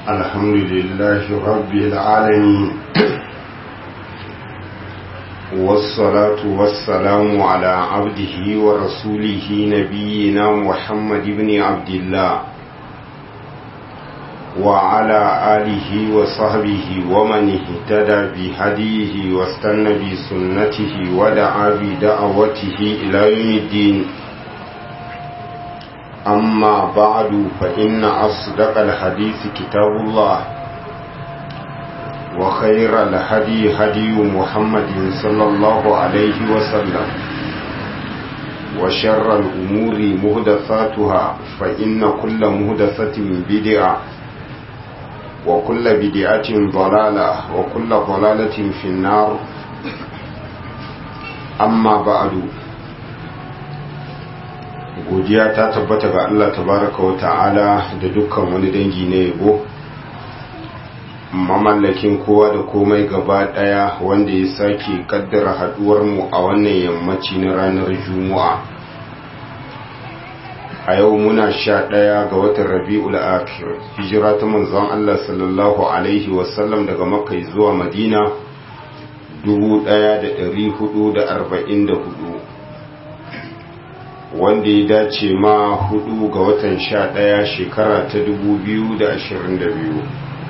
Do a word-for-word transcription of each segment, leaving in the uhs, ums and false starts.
الحمد لله رب العالمين والصلاة والسلام على عبده ورسوله نبينا محمد بن عبد الله وعلى آله وصحبه ومن اهتدى بهديه واستنى بسنته ودعا بدعوته إلى يوم الدين. أما بعد فإن أصدق الحديث كتاب الله وخير الهدي هدي محمد صلى الله عليه وسلم وشر الأمور مهدثاتها فإن كل مهدثة بدعة وكل بدعة ضلالة وكل ضلالة في النار. أما بعد godiya ta tabbata ga Allah tabaraka wa ta'ala da dukkan wani dangi na yabo, mamallakin kowa da komai gaba daya, wanda ya sake kaddara haduwar mu a wannan yammaci na ranar Juma'a. A yau muna sha ɗaya ga watan Rabi'ul Akhir, hijira ta manzon Allah sallallahu alaihi wasallam daga Makka zuwa Madina dubu ɗaya da ɗari hudu da arba'in da hudu, wanda ya dace ma hudu ga watan sha ɗaya shekara ta dubu biyu da ashirin da biyu.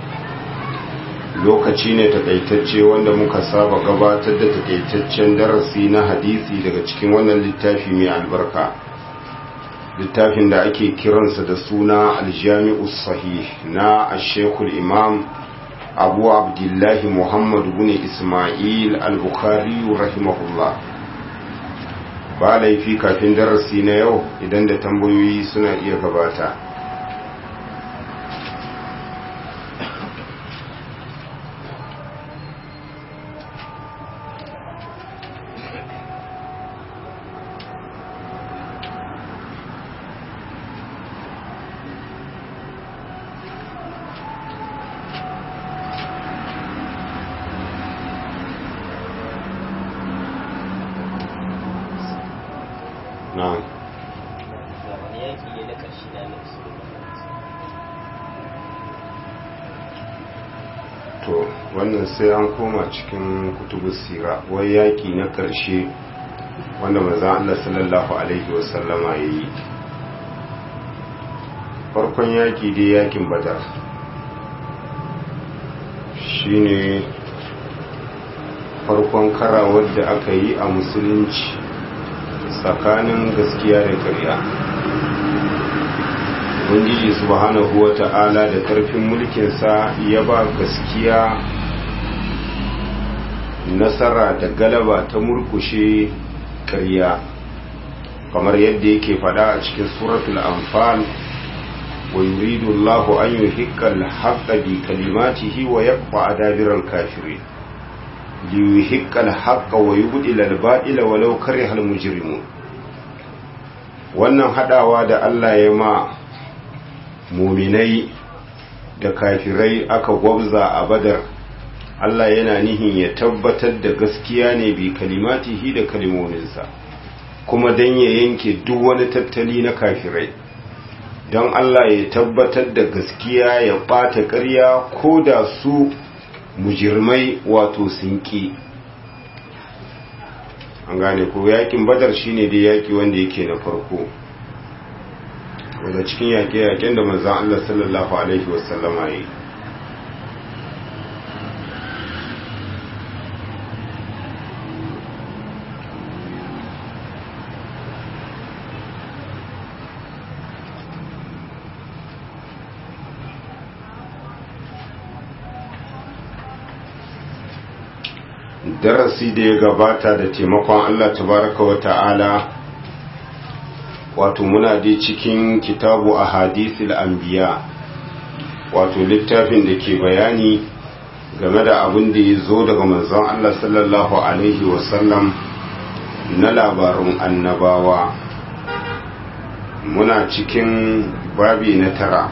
Lokaci ne takaitacce wanda muka saba gabatar da takaitaccen darasi na hadisi daga cikin wannan littafi mai albarka, littafin da ake kiransa da suna aljami'us sahih na ashekul imam abu abdullahi muhammad bin ismail al-bukhari rahimahullah. Ba laifi kafin darasi na yau idan da tambayoyi suna iya gabata. Sai an koma cikin kutubu sira, wai yaki na ƙarshe wanda manzon Allah sallallahu alaihi wasallama ya yi. Farkon yaki dai yakin Badar shine farkon karawar da aka yi a musulunci tsakanin gaskiya da ƙarya. Ubangiji subhanahu wata'ala da ƙarfin mulkinsa ya ba gaskiya nasara da galaba ta murkushe ƙarya, kamar yadda yake fada a cikin suratul anfal, wa yuridu Allahu an yuhiqqa al-haqqa bi kalimatihi wa yaqfa adabira al-kafirin li yuhiqqa al-haqqa wa yubdila al-batila walau kariha al-mujrimun. Wannan hadawa da Allah ya ma mu'minai da kafirai aka gwabza a Badar, Allah yana nihin ya tabbatar da gaskiya ne bi kalimatihi da kalimominsa, kuma don ya yanke duk wani tattali na kafirai, don Allah ya tabbatar da gaskiya ya ɓata ƙarya ko da su mujirmai wato sinki. An gane ko yakin Badar shine dai yaki wanda yake na farko daga cikin yaƙe-yaƙen da manzon Allah sallallahu alaihi wasallama ya yi. Darasi da ya gabata da taimakon Allah tabaraka wa ta'ala, wato muna dai cikin kitabu a hadisul anbiya, wato littafin da ke bayani game da abin da ya zo daga manzon Allah sallallahu alaihi wasallam na labarin annabawa. Muna cikin babi na tara.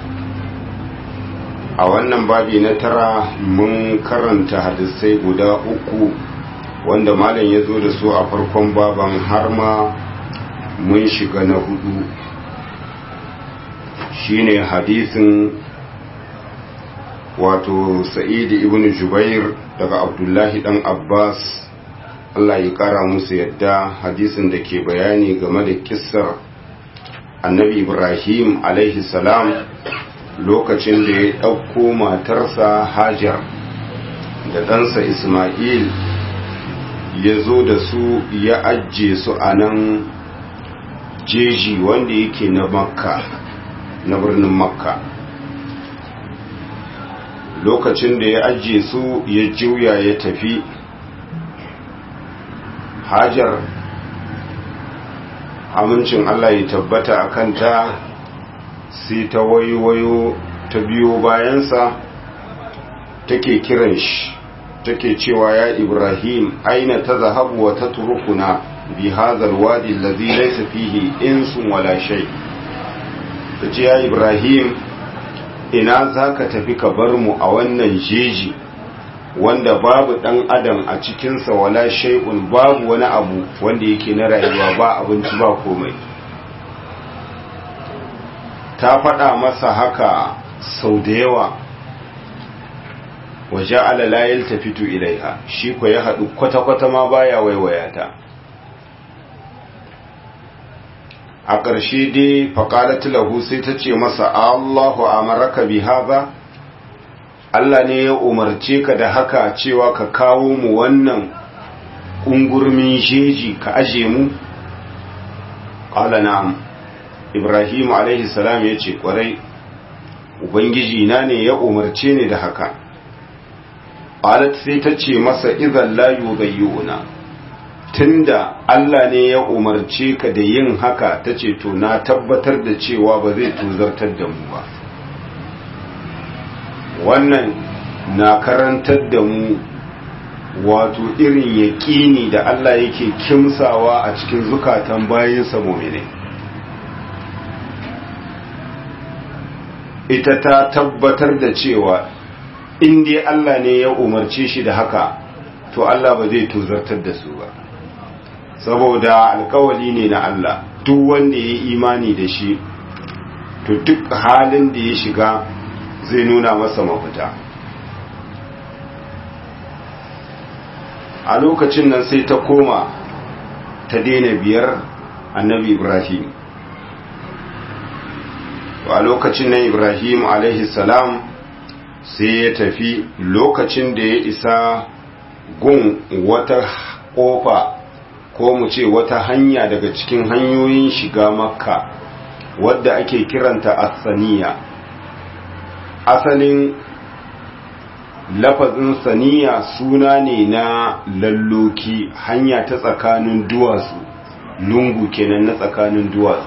A wannan babi na tara mun karanta hadisai guda uku wanda malam ya zo da su a farkon baban, har ma mun shiga na hudu, shine hadisin wato Sa'id ibn Jubair daga Abdullahi dan Abbas Allah ya kara musu yadda, hadisin da ke bayani game da kissar annabi Ibrahim alaihi salam lokacin da ya ɗauko matarsa Hajar da ɗansa Ismail ya zo da su ya ajiye su a nan jeji wanda yake na Makka, na birnin Makka. Lokacin da ya ajiye su ya juya ya tafi, Hajar amincin Allah ya tabbata a kanta sai ta wayo ta biyo bayansa take kiran shi, take cewa ya Ibrahim aina tadhhabu wa tatrukuna bi hadha alwadi alladhi laysa fihi insun wala shay. tace ya Ibrahim ina zaka tafi ka bar mu a wannan jeji wanda babu dan adam a cikin sa wala shay'un, babu wani abu wanda yake na rayuwa, ba abinci ba komai. ta faɗa masa haka sau da yawa, waje alala ya tafitu ilaiha, shi ko ya haɗu kwata-kwata ma baya waiwaya ta. a ƙarshe dai faƙalat lahu sai ta ce masa Allahu amaraka bi haza, Allah ne ya umarce ka da haka cewa ka kawo mu wannan ƙungurmin jeji ka aje mu? ƙala na'am. Ibrahim alaihi salam ya ce ƙwarai, Ubangiji na ne ya umarce ni da haka. Qalat sai ta ce masa idan la yugayyuna, tunda Allah ne ya umarce ka da yin haka, ta ce to na tabbatar da cewa ba zai tuzartar da mu ba. Wannan na karantar da mu wato irin yaƙini da Allah yake kimsawa a cikin zukatan bayinsa mu'minai. Ita ta tabbatar da cewa in dai Allah ne ya umarce shi da haka, to Allah ba zai tozartar da su ba, saboda alkawali ne na Allah. Duk wanda ya yi imani da shi, to duk halin da ya shiga zai nuna masa mafita. A lokacin nan sai ta koma ta daina biyar annabi Ibrahim. A lokacin nan Ibrahim alaihi salam sai ya tafi. Lokacin da ya isa gun wata kofa ko mu ce wata hanya daga cikin hanyoyin shiga Makka wadda ake kiranta as-saniya. Asalin lafazin saniya suna ne na lalloki, hanya ta tsakanin duwatsu, lungu kenan na tsakanin duwatsu.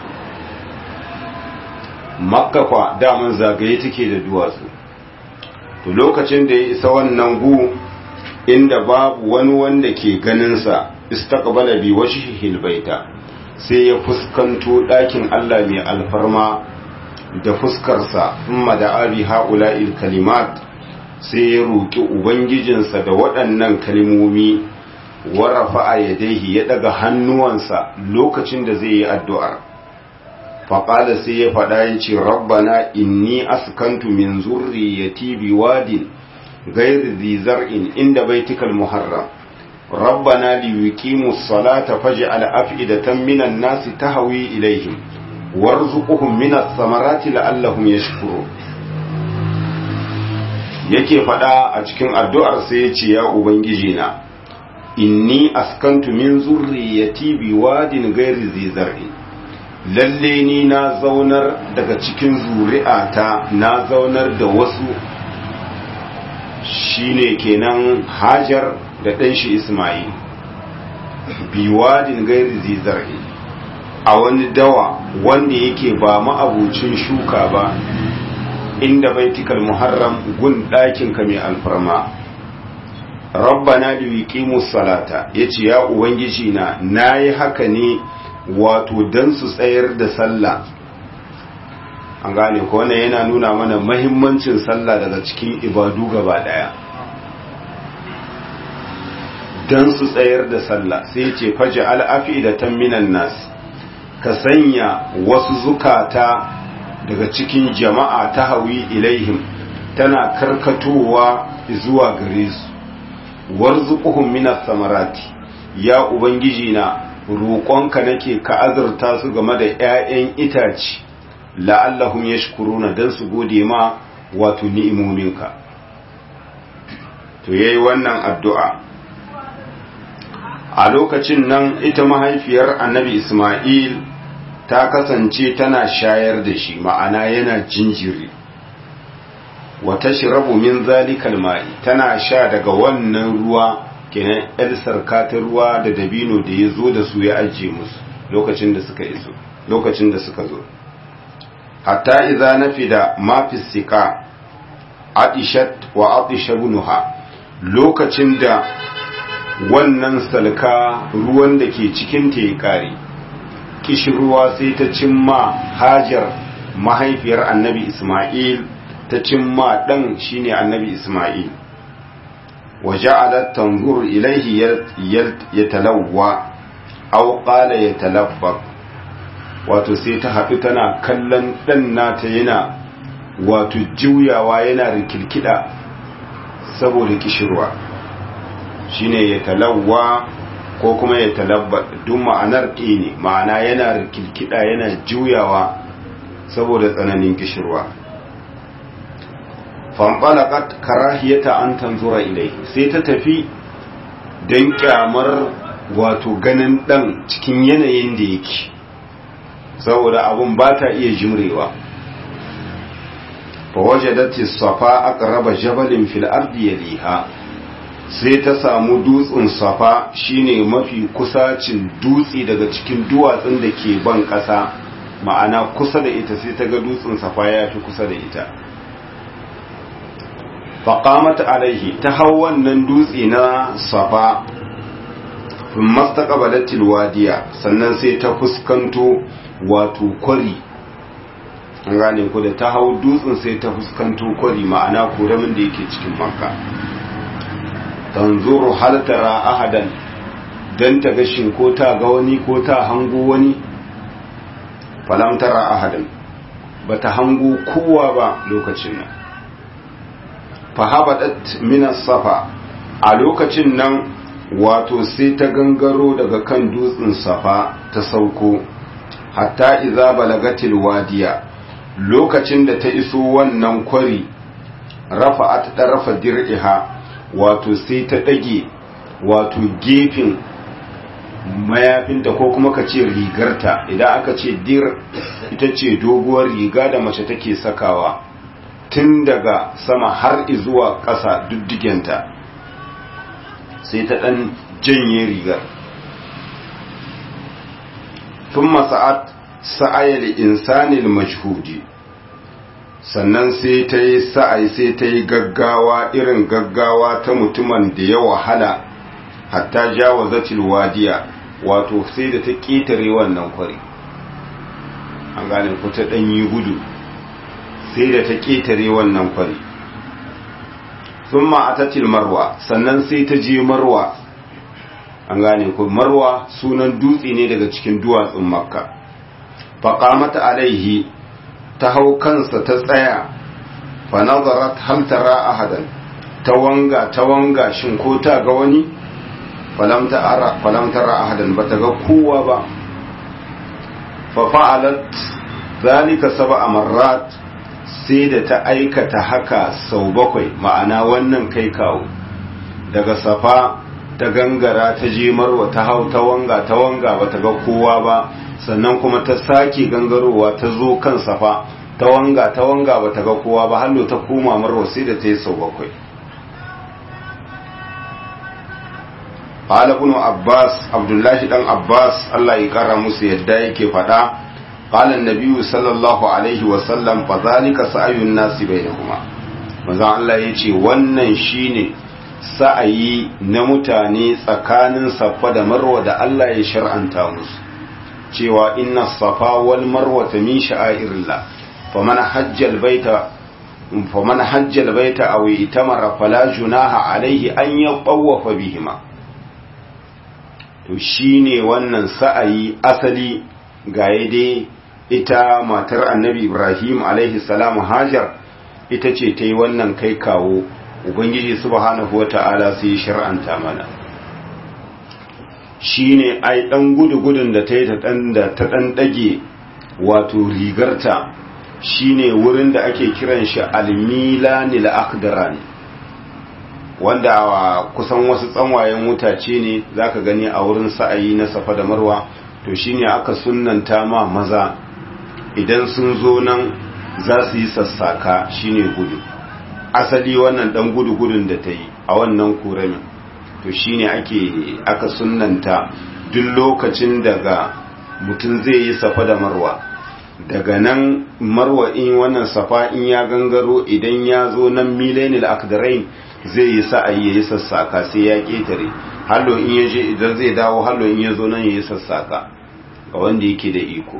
Makka kwa daman zagaye take da duwatsu. To lokacin da ya isa wannan gu inda babu wani wanda ke ganinsa, istaqbala bi wajhihil baita, sai ya fuskanto ɗakin Allah mai alfarma da fuskarsa. Thumma da abi haula'il kalimat, sai ya roki ubangijinsa da waɗannan kalmomi. Wa rafa'a yadayhi, ya daga hannuwansa lokacin da zai yi addu'ar. faƙala sai ya faɗa ya ce rabbana inni askantu min zurriyati biwadin ghairi dhi zar'in inda baitikal muharram rabbana liyuqimus salata faj'al af'idatan minan nasi tahwi ilayhim warzuqhum minas samarati la'allahum yashkurun. yake faɗa a cikin addu'ar sai ya ce ya ubangiji na inni askantu min zurriyati biwadin ghairi dhi zar'in, lalle ni na zaunar daga cikin zuri'ata, na zaunar da wasu, shine kenan Hajar da ɗan shi Ismail, biwadin gairi zizar'i, a wani dawa wanda yake ba ma'abucin shuka ba, inda baitikal muharram gun ɗakinka mai alfarma. Rabbana liqimus salata, yace ya ubangiji na nayi haka ne wato dan su tsayar da sallah. An gane ko wannan yana nuna mana mahimmancin sallah daga cikin ibadu gaba daya. Dan su tsayar da sallah sai ce faja al'afidatan minan nas, ka sanya wasu zukata daga cikin jama'a ta hawi ilaihim tana karkatowa zuwa gare su. Warzuquhum minas samarati, ya ubangiji na roƙonka nake ka azurta su game da ƴaƴan itace, la'allahum yashkuruna, dan su gode ma wato ni'imominka. To yayi wannan addu'a. A lokacin nan ita mahaifiyar annabi Ismail ta kasance tana shayar da shi, ma'ana yana jinjiri. Wata shirabu min zalikal ma'i, tana sha daga wannan ruwa, kenan ‘yar sarkatar ruwa da dabino da ya zo da su ya ajiye musu lokacin da suka iso, lokacin da suka zo. Hatta iza nafi da mafi sika, atishat wa atishabunuha, lokacin da wannan salka ruwan da ke cikinta ya kare, kishirwa sai ta cimma Hajar mahaifiyar annabi Ismail, ta cimma ɗan shine annabi Ismail. wa ja'alat tanzur ilayhi yatalawwa aw qala yatalabbab, wato sai ta haɗu tana kallon ɗan nata yana wato juyawa yana rikilkida saboda kishirwa, shine yatalawwa ko kuma yatalabba, duk ma'anar ɗaya ne, ma'ana yana rikilkida yana juyawa saboda tsananin kishirwa. fanɓalaƙat karahiyata an tanzura ilai, sai ta tafi don kyamar wato ganin ɗan cikin yanayin da yake, saboda abun ba ta iya jimrewa. fa wajadati safa aqraba jabalin fil ardi yaliha, sai ta samu dutsen safa shine mafi kusacin dutse daga cikin duwatsun da ke ban ƙasa, ma'ana kusa da ita, sai ta ga dutsen safa ya fi kusa da ita. faƙamata alaihi, ta hau wannan dutse na safa, mastaqbalatil wadiya, sannan sai ta fuskanto wato kwari, an gane ku, da ta hau dutsen sai ta fuskanto kwari, ma'ana koramin da yake cikin makka. tanzuru hal tara ahadan, dan ta ga shin ko ta ga wani ko ta hango wani. falam tara ahadan, bata hango kowa ba lokacin nan. fahabadat minas safa, a lokacin nan wato sai ta gangaro daga kan dutsen safa ta sauko, hatta iza balagatil wadiya, lokacin da ta iso wannan kwari, rafa'at darafa dir'iha, wato sai ta dage wato gefen mayafinta ko kuma ka ce rigarta. Idan aka ce dir, ita ce doguwar riga da mace take sakawa tun daga sama har zuwa ƙasa duddigenta, sai ta ɗan janye rigar. tun masa'at sa'ayar insanil majhudi, sannan sai ta yi sa'ai, sai ta yi gaggawa irin gaggawa ta mutumin da ya wahala, hatta jawazatil wadiya, wato sai da ta ƙetare wannan kwari, an gane ku, ta ɗanyi gudu sai da ta ƙetare wannan kwari. sun ma'atatil marwa, sannan sai ta je marwa, an gane ku, marwa sunan dutse ne daga cikin duwatsun makka. faƙamata alaihi, ta hau kansa ta tsaya, fa nazarat hal tara ahadan, ta wanga ta wanga shin ko ta ga wani. falam tara ahadan, bata ga kowa ba. fa fa'alat zalika sab'a marrat, sai da ta aikata haka sau bakwai, ma'ana wannan kai kawo daga safa ta gangara ta je marwa, ta hau ta wanga ta wanga bata ga kowa ba, sannan kuma ta sake gangarowa ta zo kan safa ta wanga ta wanga bata ga kowa ba, hallo ta koma marwa, sai da ta yi sau bakwai. qala ibn abbas, abdullahi dan abbas Allah ya kara musu yadda yake fada, قال النبي صلى الله عليه وسلم فذلك سعي الناس بينهما. manzon Allah yace wannan shine sa'ayi na mutane tsakanin safa da marwa da Allah ya shar'anta musu, cewa inna safa wal marwa min sha'airillah, faman hajjal baita faman hajjal baita aw itamara fala junaha alayhi an yatawafa bihima. to shine wannan sa'ayi asali ga dai ita matar annabi Ibrahim alaihi salam Hajar ita ce ta yi wannan kai kawo ubangiji subhanahu wata'ala sai shar'anta mana shine ai dan gudu-gudun da ta yi ta dan dage wato rigarta shine wurin da ake kiran shi al-milanil aqdaran wanda kusan wasu tsanwayen mutace ne zaka gani a wurin sa'ayi na safa da marwa to shine aka sunnanta ma maza idan sun zo nan za su yi sassaka shine gudu asali wannan dan gudu-gudun da ta yi a wannan kuramin to shine ake aka sunnanta duk lokacin daga mutum zai yi safa da marwa daga nan marwa in wannan safa in ya gangaro idan ya zo nan milenil akdarain zai yi sa'ayi ya yi sassaka sai ya ketare hallo in ya je idan zai dawo hallo in ya zo nan ya yi sassaka ga wanda yake da iko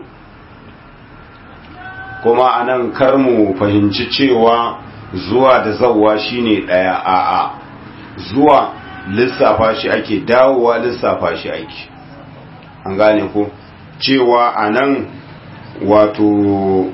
kuma anan kar mu fahimci cewa zuwa da zawwa shine daya a'a zuwa lissafa shi ake dawowa lissafa shi ake an gane ko cewa anan wato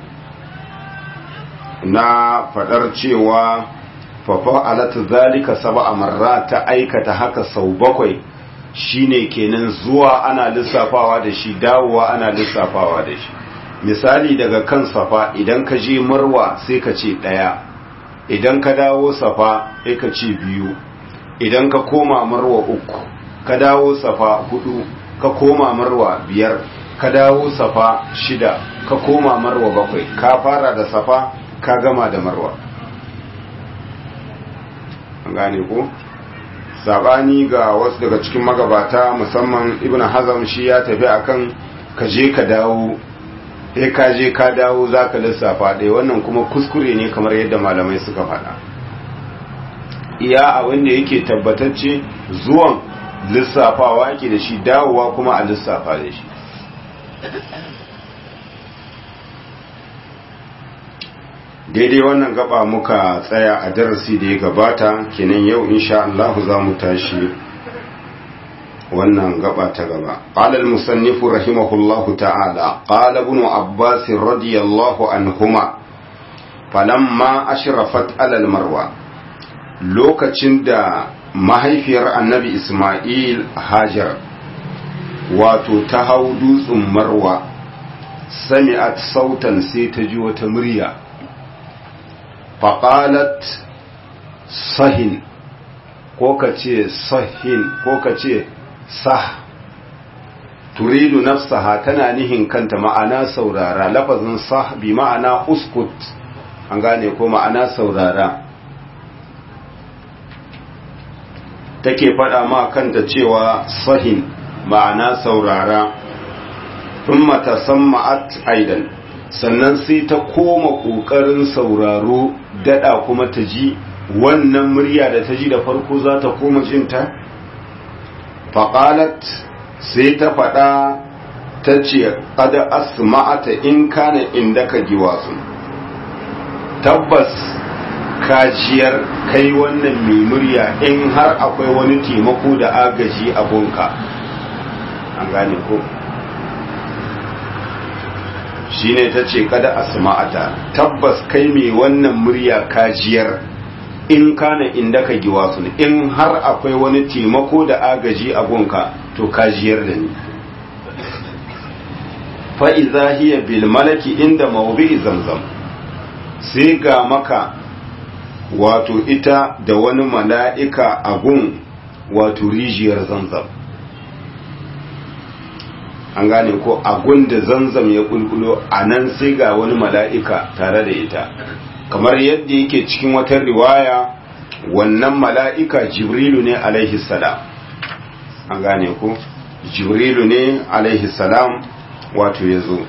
na fadar cewa fafa alatu zalika sab'a marrat ta aikata haka sau bakwai shine kenan zuwa ana lissafawa da shi dawowa ana lissafawa da shi misali daga kan safa idan ka je marwa sai ka ce daya idan ka dawo safa sai ka ce biyu idan ka koma marwa uku ka dawo safa hudu ka koma marwa biyar ka dawo safa shida ka koma marwa bakwai ka fara da safa ka gama da marwa an gane ko sabani ga wasu daga cikin magabata musamman ibn hazm shi ya tafi akan ka je ka dawo sai ka je ka dawo zaka lissafa ɗaya wannan kuma kuskure ne kamar yadda malamai suka faɗa iya abin da yake tabbatacce zuwan lissafawa ake da shi dawowa kuma a lissafa da shi daidai wannan gaba muka tsaya a darasi da ya gabata kenan yau insha Allah za mu tashi wannan gaba ta gaba qala al-musannif rahimahullahu ta'ala qala ibn abbas radiyallahu anhuma falamma ashrafat ala al-marwa lokacin da mahaifiyar annabi isma'il hajar wato ta hau dutsen marwa sami'at sautan sai ta ji wata murya faƙalat sahin ko ka ce sahin ko ka ce sah turidu nafsaha tana nihin kanta ma'ana saurara lafazin sah bi ma'ana uskut an gane ko ma'ana saurara take faɗa ma kanta cewa sahin ma'ana saurara thumma tasamma'at aidan sannan sai ta koma ƙoƙarin sauraro daɗa kuma ta ji wannan murya da ta ji da farko za ta koma jinta faƙalat sai ta faɗa ta ce ƙada asma'ata in kana inda ka giwasu tabbas kajiyar kai wannan mai murya in har akwai wani taimako da agaji a gunka an gane ko shine ta ce kada asma'ata tabbas kai mai wannan murya kajiyar in kana inda ka giwa su in har akwai wani taimako da agaji a gunka to kajiyar da ni fa'iza hiya bil malaki inda mawubi zamzam sai ga maka wato ita da wani mala'ika a gun wato rijiyar zamzam an gane ko agun da zanzam ya kulkulo a nan sai ga wani mala'ika tare da ita kamar yadda yake cikin wata riwaya wannan mala'ika jibrilu ne alaihi salam an gane ko jibrilu ne alaihi salam wato ya zo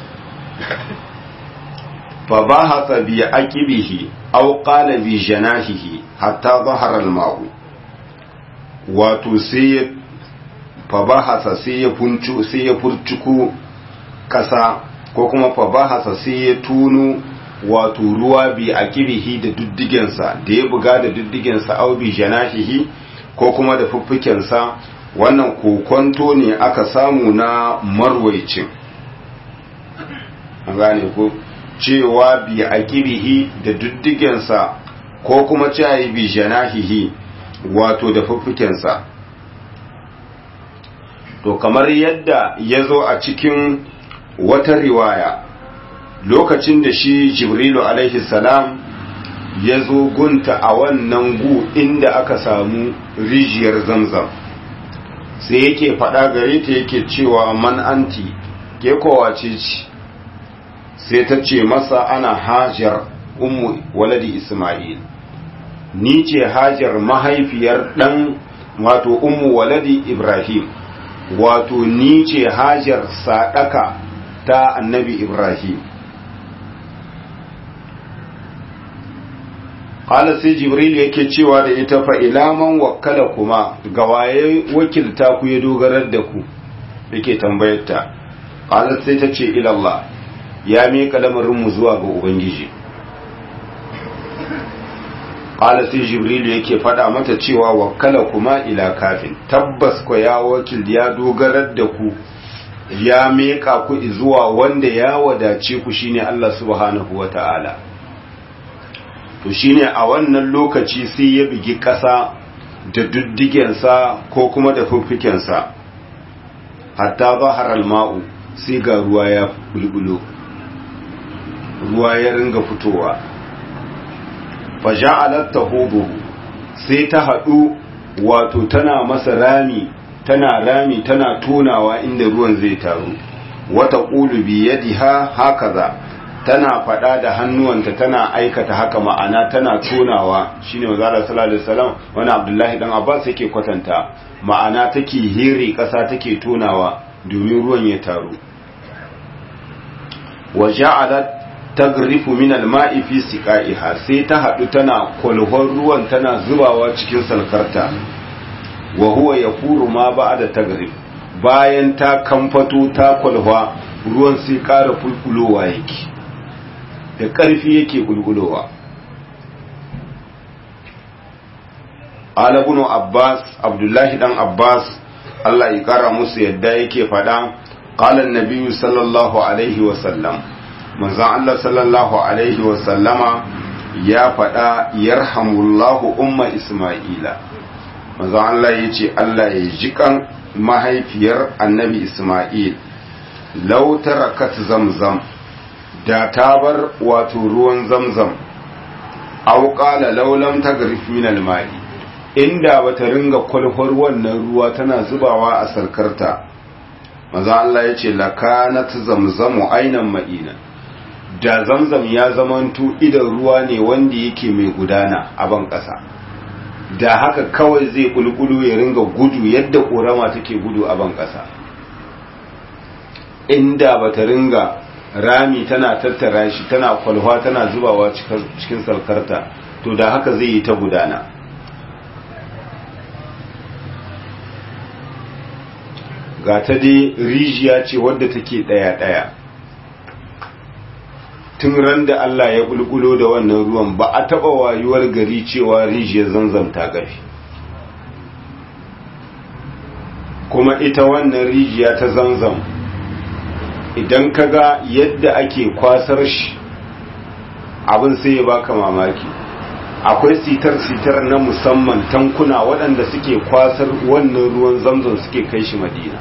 fa ba haka bi aqibihi aw qala bi janahihi hatta zahara al-ma'u wato sai fabahasa sai ya funcu sai ya furcuku kasa ko kuma fabahasa sai ya tunu wato ruwa bi a kirihi da duddigensa da ya buga da duddigensa au bi janahihi ko kuma da fuffukensa wannan kokonto ne aka samu na marwaicin an gane ko cewa bi aqibihi da duddigensa ko kuma cewa bi janahihi wato da fuffukensa. To kamar yadda ya zo a cikin wata riwaya lokacin da shi Jibrilu alaihi salam ya zo gunta a wannan gu inda aka samu rijiyar Zamzam, sai yake faɗa gare ta yake cewa man anti ke kowace ce, sai ta ce masa ana Hajar ummu waladi Isma'il, ni ce Hajar mahaifiyar ɗan wato ummu waladi Ibrahim, wato ni ce Hajar sadaka ta annabi Ibrahim. Ƙala sai Jibril yake cewa da ita fa ilaman wakkala kuma ga waye wakilta ku ya dogarar da ku, yake tambayarta. Ƙala sai ta ce ilallah, ya miƙa lamarinmu zuwa ga Ubangiji. Ƙala sai Jibril yake faɗa mata cewa wakkala kuma ila kafin, tabbas ko ya wakil ya dogarar da ku ya miƙa ku zuwa wanda ya wadace ku shine Allah subhanahu wa ta'ala. To shine a wannan lokaci sai ya bigi ƙasa da duddigensa ko kuma da fuffukensa, hatta zahar alma'u, sai ga ruwa ya bulbulo, ruwa ya ringa fitowa. Faja'alat tahubu, sai ta haɗu wato tana masa rami, tana rami tana tonawa inda ruwan zai taru. Wata qulu bi yadiha hakaza, tana faɗa da hannuwanta tana aikata haka, ma'ana tana tonawa. Shine manzo Allah sallallahu alaihi wasallam wani Abdullahi dan Abbas yake kwatanta, ma'ana take hiri ƙasa take tonawa domin ruwan ya taru. wa ja'alat tagrifu min al-ma'i fi siqaiha, sai ta hadu tana kwalhon ruwan tana zubawa cikin salkarta. wa huwa yafuru ma ba'da tagrif, bayan ta kamfato ta kwalhwa ruwan sai ƙara bulbulowa yake, da ƙarfi yake bulbulowa. ala ibn Abbas, Abdullahi dan Abbas Allah ya kara musu yadda yake fada, qala an-nabi sallallahu alaihi wa sallam, manzon Allah sallallahu alaihi wa sallama ya fada, yarhamullahu umma Isma'ila, manzon Allah yace Allah ya jikan mahaifiyar annabi Isma'il, law tarakat zamzam, da ta bar wato ruwan zamzam, aw qala law lam tagrif min al-ma'i, inda bata ringa kwalfar wannan ruwa tana zubawa a sarkarta, maza Allah ya ce lakanat zamzamu ainan ma'ina, da zamzam ya zamanto idan ruwa ne wanda yake mai gudana a ban ƙasa, da haka kawai zai bulbulu ya ringa gudu yadda korama take gudu a ban ƙasa. Inda bata ringa rami tana tattara shi tana kwalwa tana zubawa cikin sarkarta, to da haka zai yi ta gudana. ga ta dai rijiya ce wadda take ɗaya-ɗaya, tun ran da Allah ya bulbulo da wannan ruwan ba a taɓa wayuwar gari cewa rijiyar Zamzam ta gafi. Kuma ita wannan rijiya ta Zamzam idan ka ga yadda ake kwasar shi abin sai ya baka mamaki. Akwai sitar-sitar na musamman tankuna waɗanda suke kwasar wannan ruwan Zamzam suke kai shi Madina.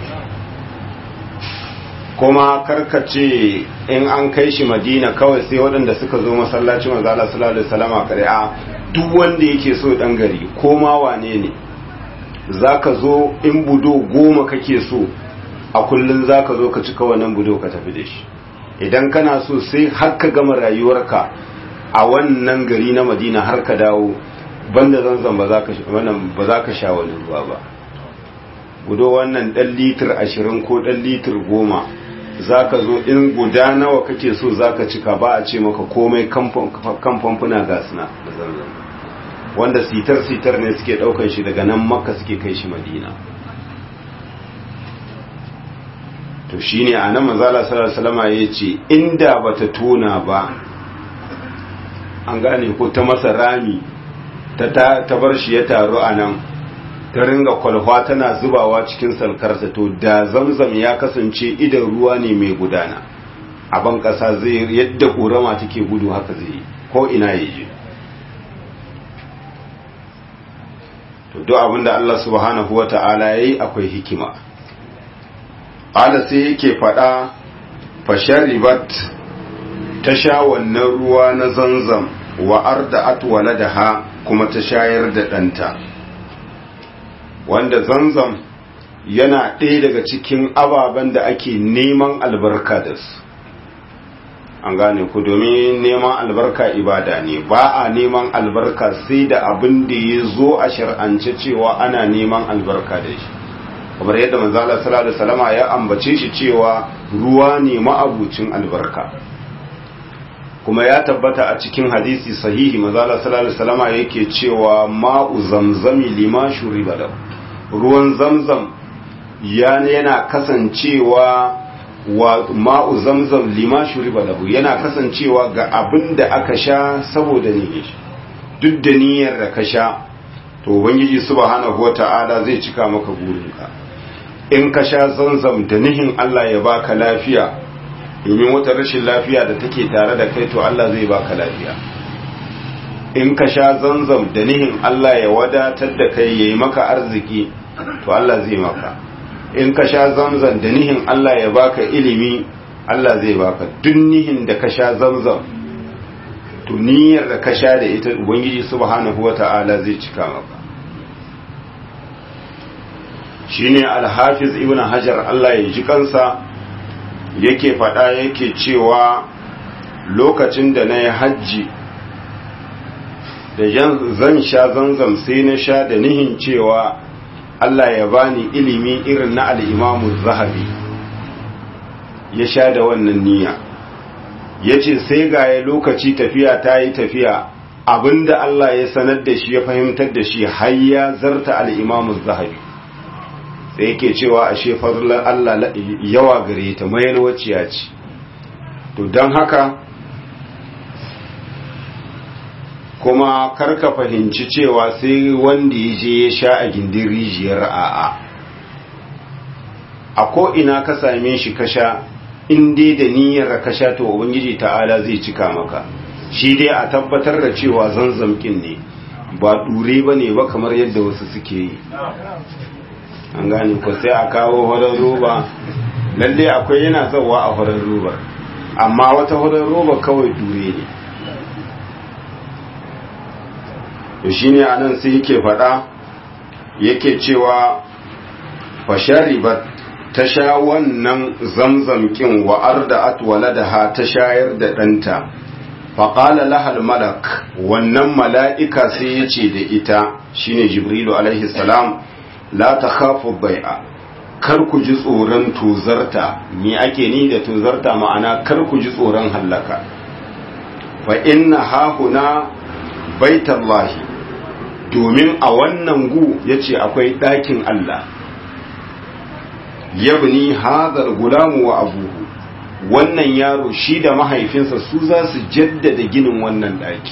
Kuma karkace in an kai shi Madina kawai sai waɗanda suka zo masallacin manzo Allah sallallahu alaihi wasallam kare, a duk wanda yake so dan gari ko ma wane ne zaka zo, in budo goma kake so a kullun zaka zo ka cika wannan budo ka tafi da shi. Idan kana so sai har ka gama rayuwarka a wannan gari na Madina har ka dawo, banda Zamzam ba za ka wannan ba za ka sha wani ruwa ba. Budo wannan dan litir ashirin ko dan litir goma zaka zo, in guda nawa kake so zaka cika, ba a ce maka komai kan famfuna ga suna da Zamzam, wanda sitar sitar ne suke daukan shi daga nan Makka suke kai shi Madina. To shine anan manzo Allah sallallahu alaihi wasallam yace inda bata tona ba, an gane ko ta masa rami ta ta bar shi ya taru anan, ta ringa kwalfa tana zubawa cikin salkarsa, to da Zamzam ya kasance idan ruwa ne mai gudana. a ban ƙasa zai yadda ƙorama take gudu haka zai yi ko ina ya je. to duk abinda Allah subhanahu wa ta'ala ya yi akwai hikima. ala sai yake faɗa fasharibat ta sha wannan ruwa na zanzam wa arda'at waladaha kuma ta shayar da ɗanta, wanda zanzam yana ɗaya daga cikin ababen da ake neman albarka da su. An gane ku, domin neman albarka ibada ne, ba a neman albarka sai da abin da ya zo a shar'ance cewa ana neman albarka da shi, kamar yadda manzo Allah sallallahu alaihi wasallam ya ambace shi cewa ruwa ne ma'abucin albarka. Kuma ya tabbata a cikin hadisi sahihi manzo Allah sallallahu alaihi wasallam yake cewa ma'u zamzami lima shuriba lahu, ruwan zamzam yana kasancewa wa ma'u zamzam lima shuriba lahu, yana kasancewa ga abin da aka sha saboda niyyar shi. Duk da niyyar da ka sha to ubangiji subhanahu wata'ala zai cika maka burinka. In ka sha zamzam da nihin Allah ya baka lafiya, domin wata rashin lafiya da take tare da kai to Allah zai baka lafiya. In ka sha zamzam da nihin Allah ya wadatar da kai yayi maka arziki to Allah zai maka. In ka sha zamzam da nihin Allah ya baka ilimi, Allah zai baka. Duk nihin da ka sha zamzam to niyyar da ka sha da ita ubangiji subhanahu wata'ala zai cika maka. Shine al-Hafiz Ibn Hajar Allah ya ji kansa yake faɗa yake cewa lokacin da na yi hajji da zan sha zanzam sai na sha da nihin cewa Allah ya bani ilimi irin na al'imamu zahabi, ya sha da wannan niyya. Ya ce sai gaya lokaci tafiya ta yi tafiya, abinda Allah ya sanar da shi ya fahimtar da shi har ya zarta al'imamu zahabi. Sai yake cewa ashe fadlar Allah yawa gare ta mai yalwaciya ce. To don haka kuma karka fahimci cewa sai wanda ya je ya sha a gindin rijiyar a'a, a ko'ina ka same shi ka sha, in dai da niyyar ka sha to ubangiji ta'ala zai cika maka. Shi dai a tabbatar da cewa zanzamkin ne ba ɗure ba ne ba kamar yadda wasu suke yi. An gane ko sai a kawo horon roba, lalle akwai yana zawa a horon robar, amma wata horon roba kawai ɗure ne. to shine anan sai yake faɗa yake cewa fasharibat ta sha wannan zamzam kin wa arda'at waladaha ta shayar da ɗanta. Faƙala lahal malak, wannan mala'ika sai ya ce da ita shine Jibrilu alaihi salam, la ta khafu bai'a, kar ku ji tsoron tozarta. Me ake ni da tozarta? Ma'ana kar ku ji tsoron hallaka. Fa inna hahuna baitallahi, domin a wannan gu yace akwai ɗakin Allah. Yabni hadhal gulamu wa abuhu, wannan yaro shi da mahaifinsa su za su jaddada ginin wannan ɗaki.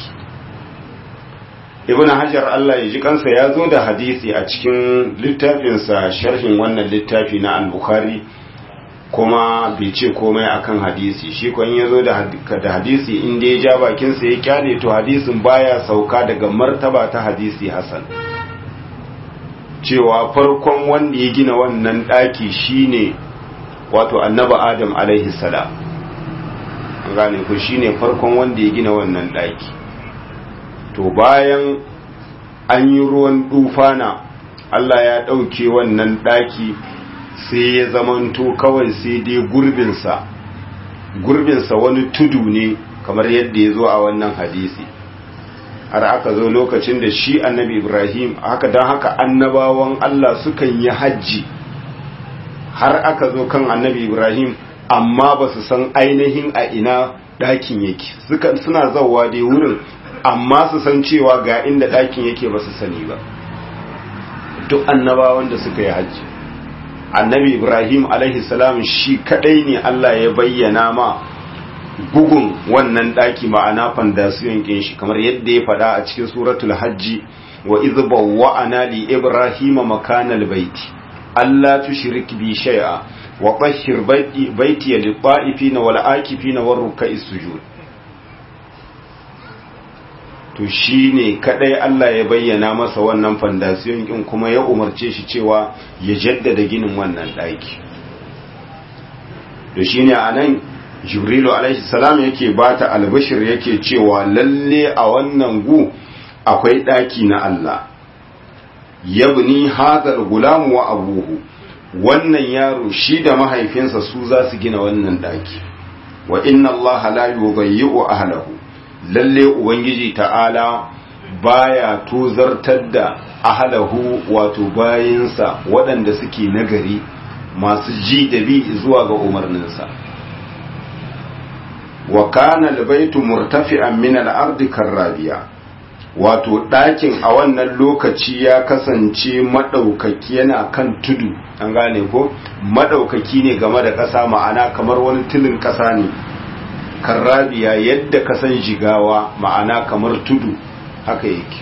Ibn Hajar Allah ya ji kansa ya zo da hadisi a cikin littafinsa sharhin wannan littafi na al-Bukhari, kuma bai ce komai akan hadisi. Shi kwan ya zo da hadisi inda ya ja bakinsa ya kyale to hadisin baya sauka daga martaba ta hadisi hasan, cewa farkon wanda ya gina wannan ɗaki shine wato annaba Adam alaihi salam. Gane ku, shine farkon wanda ya gina wannan ɗaki. To bayan an yi ruwan dufana, Allah ya ɗauke wannan ɗaki sai ya zamanto kawai sai dai gurbinsa gurbinsa wani tudu ne kamar yadda ya zo a wannan hadisi. Har aka zo lokacin da shi annabi Ibrahim, haka don haka annabawan Allah sukan yi hajji har aka zo kan annabi Ibrahim, amma ba su san ainihin a ina ɗakin yake. Suna zauwa dai wurin, amma su san cewa ga inda ɗakin yake ba su sani ba. Duk annabawan da suka yi hajji, annabi Ibrahim alaihi salam shi kadai ne Allah ya bayyana ma bugun wannan ɗaki, ma'ana fandasiyon kin shi, kamar yadda ya faɗa a cikin suratul hajji, wa idh bawwa'ana li ibrahima makanal baiti alla tushrik bi shay'a wa bashir baiti lit-ta'ifina wal-akifina war-ruk'is sujud. to shine kadai Allah ya bayyana masa wannan fondasiyon din kuma ya umarce shi cewa ya jaddada ginin wannan daki. to shine anan Jibrilu alaihi salam yake bata albashir yake cewa lalle a wannan gu akwai daki na Allah. Yabni hadal gulam wa abuhu, wannan yaro shi da mahaifinsa su za su gina wannan daki. Wa inna Allah la yudayyi'u ahlahu, lalle ubangiji ta'ala baya tozartar da ahlahu wato bayinsa waɗanda suke nagari masu ji da bi zuwa ga umarninsa. wa kana albaytu murtafi'an min al-ardi karrabiya, wato ɗakin a wannan lokaci ya kasance madaukaki yana kan tudu, an gane ko madaukaki ne game da ƙasa, ma'ana kamar wani tilin ƙasa ne. Karrabiya yadda kasan jigawa, ma'ana kamar tudu haka yake.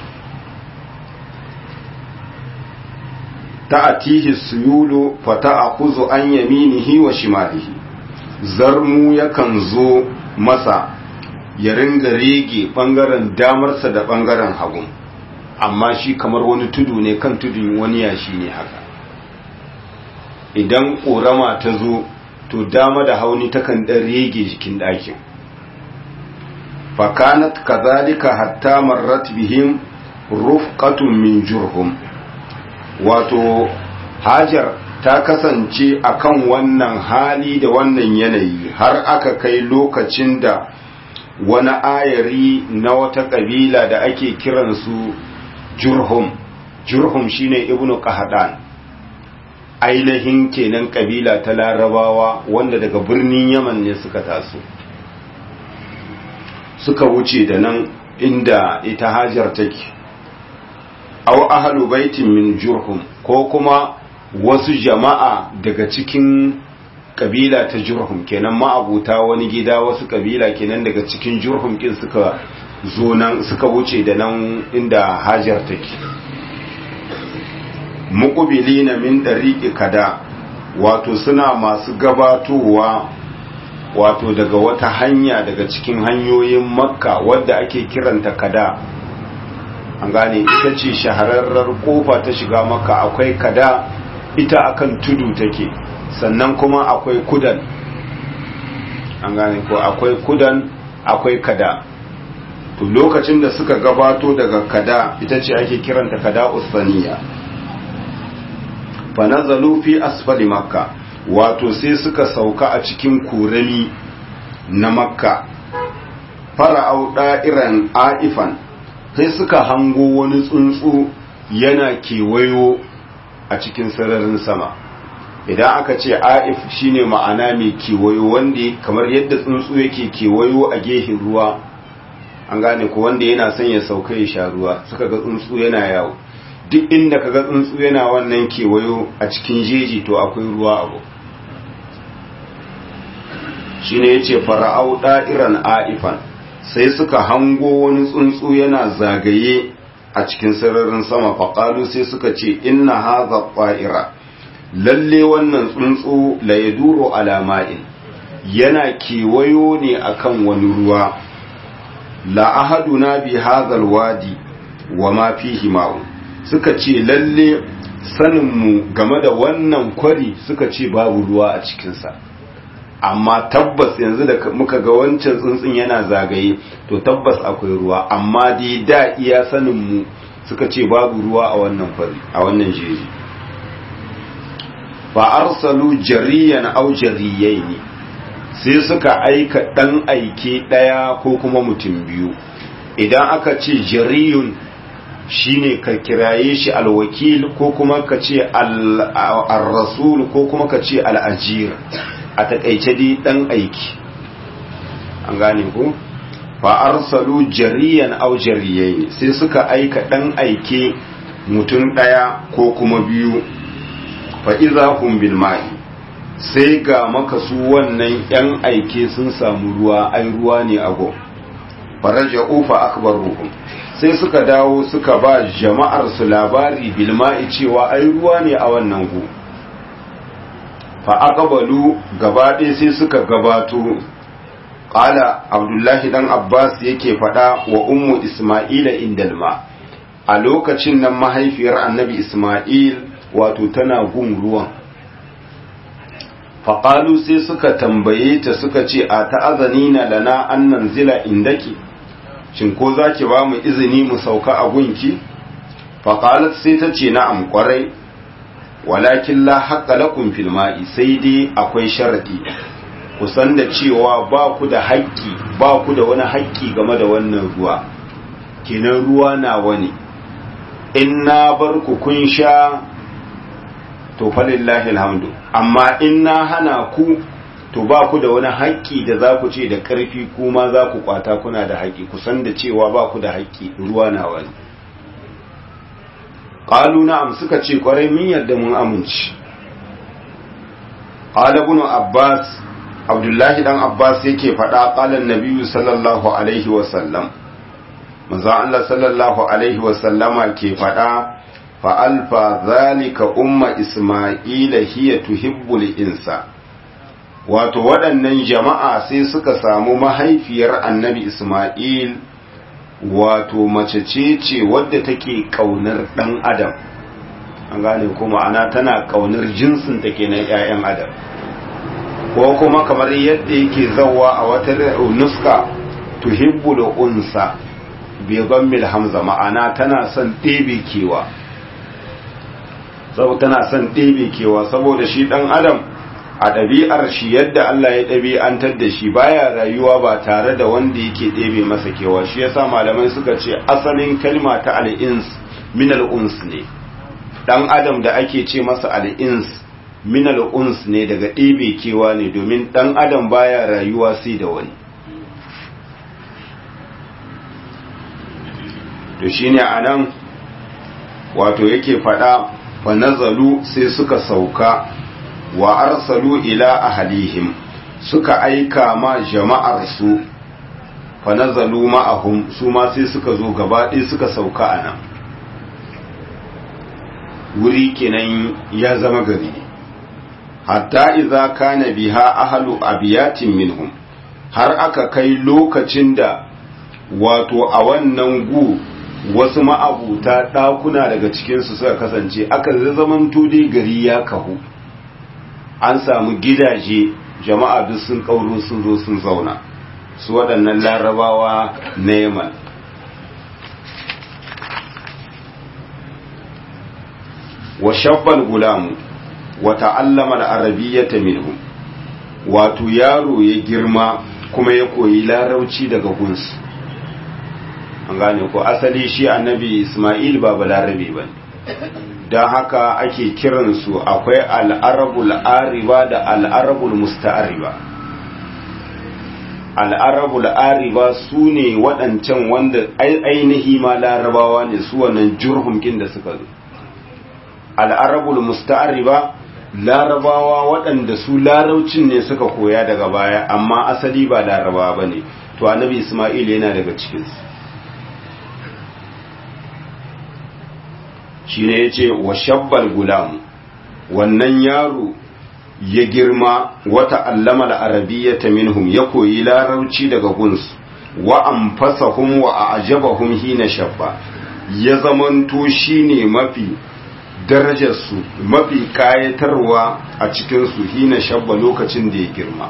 ta'atihi suyulu fata'khudhu an yaminihi wa shimalihi, zarmu yakan zo masa ya ringa rege bangaren damarsa da bangaren hagun, amma shi kamar wani tudu ne kan tudun wani yashi ne haka. Idan ƙorama ta zo to dama da hauni takan ɗan rege jikin ɗakin. fakanat kazalika hatta marrat bihim rufqatun min jurhum, wato Hajar ta kasance akan wannan hali da wannan yanayi har aka kai lokacin da wani ayari na wata kabila da ake kiransu Jurhum. Jurhum shine Ibnu Qahdan, ainihin kenan kabila ta Larabawa wanda daga birnin Yaman ne suka taso, suka wuce da nan inda ita Hajar take. Aw ahlu baitin min Jurhum, ko kuma wasu jama'a daga cikin kabila ta Jurhum, kenan ma'abuta wani gida wasu kabila kenan daga cikin Jurhum kin suka zo nan suka wuce da nan inda Hajar take. Muqbilina min dariqi kada, wato suna masu gabatowa wato daga wata hanya daga cikin hanyoyin Makka wadda ake kiranta kada, an gane ita ce shahararrar kofa ta shiga Makka. Akwai kada, ita akan tudu take, sannan kuma akwai kudan, an gane ko akwai kudan akwai kada. To lokacin da suka gabato daga kada, ita ce ake kiranta kada usaniya, fa nazalu fi asfali Makka, wato sai suka sauka a cikin kurami na Makka. Fara'au da'iran aifan, sai suka hango wani tsuntsu yana kewayo a cikin sararin sama. Idan aka ce aif shine ma'ana mai kewayo, wanda kamar yadda tsuntsu yake kewayo a gefen ruwa, an gane ko wanda yana son ya sauka ya sha ruwa. Suka ga tsuntsu yana yawo, duk inda kaga tsuntsu yana wannan kewayo a cikin jeji to akwai ruwa abu. Shine yace fara'au da'iran aifan, sai suka hango wani tsuntsu yana zagaye a cikin sararin sama. Faƙalu, sai suka ce inna hadha ta'ira, lalle wannan tsuntsu la yaduru ala ma'in, yana kewayo ne akan wani ruwa. La ahaduna bi hadha alwadi wa ma fihi ma'un, suka ce lalle sanin mu game da wannan kwari, suka ce babu ruwa a cikin sa, amma tabbas yanzu da muka ga wancan tsuntsun yana zagaye to tabbas akwai ruwa, amma dai da iya sanin mu suka ce babu ruwa a wannan fari a wannan jeji. fa arsalu jariyan aw jariyaini, sai suka aika dan aike daya ko kuma mutum biyu. Idan aka ce jariyun shine ka kiraye shi alwakil, ko kuma ka ce al-rasul, ko kuma ka ce al-ajir, a takaice dai dan aiki, an gane ku. fa arsalu jariyan aw jariyaini, sai suka aika dan aike mutum daya ko kuma biyu. fa idza hum bil ma'i, sai ga maka su wannan yan aike sun samu ruwa, ai ruwa ne ago. faraja'u fa akbaruhum, sai suka dawo suka ba jama'ar su labari bil ma'i cewa ai ruwa ne a wannan gu. fa aqbalu gabaɗe sai suka gabato. Qala Abdullahi dan Abbas yake faɗa wa ummu Isma'ila indalma, a lokacin nan mahaifiyar annabi Isma'il wato tana gun ruwan. faƙalu sai suka tambaye ta suka ce a ta'azanina lana an nanzila indaki, shin ko za ki ba mu izini mu sauka a gunki? faƙalat sai ta ce na'am ƙwarai, walakin la haƙƙa lakum fil ma'i, sai dai akwai sharaɗi, ku san da cewa ba ku da haƙƙi, ba ku da wani haƙƙi game da wannan ruwa, kenan ruwa na wani, in na bar ku kun sha to falillahi alhamdu, amma in na hana ku to ba ku da wani haƙƙi da za ku ce da ƙarfi kuma za ku kwata kuna da haƙƙi, ku san da cewa ba ku da haƙƙi, ruwa na wani. Ƙalu na'am suka ce ƙwarai min yadda mun amince. Ƙala ibn Abbas, Abdullahi dan Abbas yake faɗa ƙalan Nabiyyu sallallahu alaihi wa sallam. Manzo Allah sallallahu alaihi wa sallama ke faɗa fa alfa zalika umma Isma'ila hiya tuhibbul insa. Wato waɗannan jama'a sai suka samu mahaifiyar Annabi Isma'il, wato mace ce ce wadda take kaunar dan adam, an gane kuma ana tana kaunar jinsin ta kenan ƴaƴan adam, ko kuma kamar yadda yake zawwa a wata nuska tuhibbul unsa bi dhammil hamza, ma'ana tana son ɗebe kewa, saboda tana son ɗebe kewa saboda shi dan adam a ɗabi'ar shi yadda Allah ya ɗabi'antar da shi baya rayuwa ba tare da wanda yake ɗebe masa kewa. Shi yasa malamai suka ce asalin kalma ta al'ins min al'uns ne, ɗan adam da ake ce masa al'ins min al'uns ne daga ɗebe kewa ne, domin ɗan adam baya rayuwa sai da wani. To shine anan wato yake faɗa fa nazalu sai suka sauka wa arsalu ila ahlihim, suka aika ma jama'ar su fa nazalu ma'ahum, su ma sai suka zo gaba ɗaya suka sauka a nan wuri kenan ya zama gari, hatta idza kana biha ahlu abiyatin minhum, har aka kai lokacin da wato a wannan gu wasu ma'abuta ɗakuna daga cikinsu suka kasance, aka zamanto dai gari ya kahu, an samu gidaje jama'a duk sun kauro sun zo sun zauna, su waɗannan larabawa na Yaman. Wa shabbal gulamu wa ta'allama al-arabiyyata minhum, wato yaro ya girma kuma ya koyi larauci daga gunsu, an gane ko asali shi annabi Isma'il ba balarabe bane, don haka ake kiransu akwai al'arabul ariba da al'arabul musta'ariba. Al'arabul ariba su ne waɗancan wanda ainihi ma larabawa ne, su wannan jurhumkin da suka zo. Al'arabul musta'ariba larabawa waɗanda su laraucin ne suka koya daga baya, amma asali ba larabawa ba ne, to annabi Ismail yana daga cikinsu. Shi ne ya ce wa shabbal gulam, wannan yaro ya girma wata allama al'arabiyyata minhum, ya koyi larauci daga gunsu, wa anfasahum wa a'jabahum hina shabba, ya zamanto shi ne mafi darajarsu, mafi kayatarwa a cikinsu hina shabba lokacin da ya girma.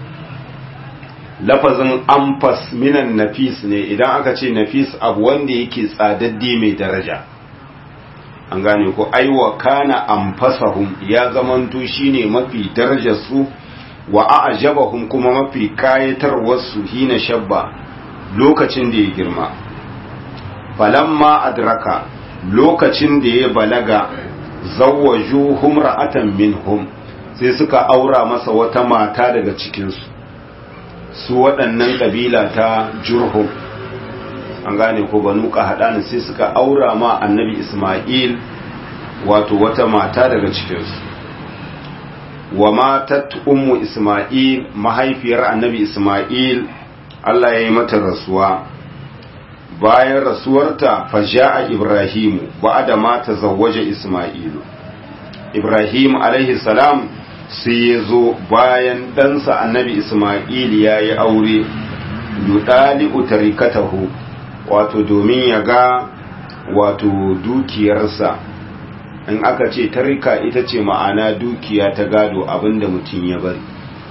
Lafazin anfas minan nafis ne, idan aka ce nafis abu wanda yake tsadadde mai daraja, an gane ko aiwa kana anfasahum, ya zamanto shine mafi darajar su, wa a'jabahum kuma mafi kayatarwar su hina shabba lokacin da ya girma. Falamma adraka, lokacin da ya balaga, zawwajuhum ra'atan minhum, sai suka aura masa wata mata daga cikin su su waɗannan kabila ta Jurhum, an gane ko banu Qahdana, sai suka aura ma annabi Isma'il wato wata mata daga cikinsu. Wa matat ummu Isma'il, mahaifiyar annabi Isma'il Allah ya yi mata rasuwa. Bayan rasuwarta faja'a Ibrahimu ba'da ma tazawwaja Isma'ilu, Ibrahim alaihi salam sai ya zo bayan ɗansa annabi Ismail ya yi aure yudali utarikatahu wato domin ya ga wato dukiyarsa. in aka ce tarika ita ce ma'ana dukiya ta gado abinda mutum ya bari,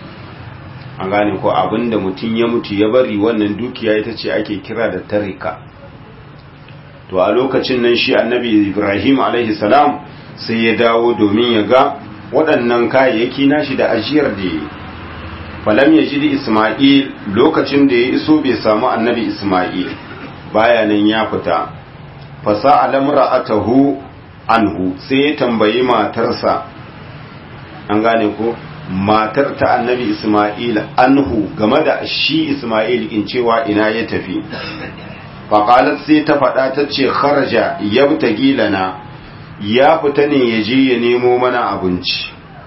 an gane ko abinda mutum ya mutu ya bari wannan dukiya ita ce ake kira da tarika. to a lokacin nan shi annabi Ibrahim alaihi salam sai ya dawo domin ya ga waɗannan kayayyaki nashi da ajiyar da ya yi. falam ya ji Ismail lokacin da ya iso bai samu annabi Ismail bayanan ya fita. fasa alamra'atahu anhu sai ya tambayi matarsa, an gane ko matar ta annabi Ismail anhu game da shi Ismail in cewa ina ya tafi. faƙalar sai ta faɗa ta ce kharaja yabtagi lana ya fita ne ya je ya nemo mana abinci.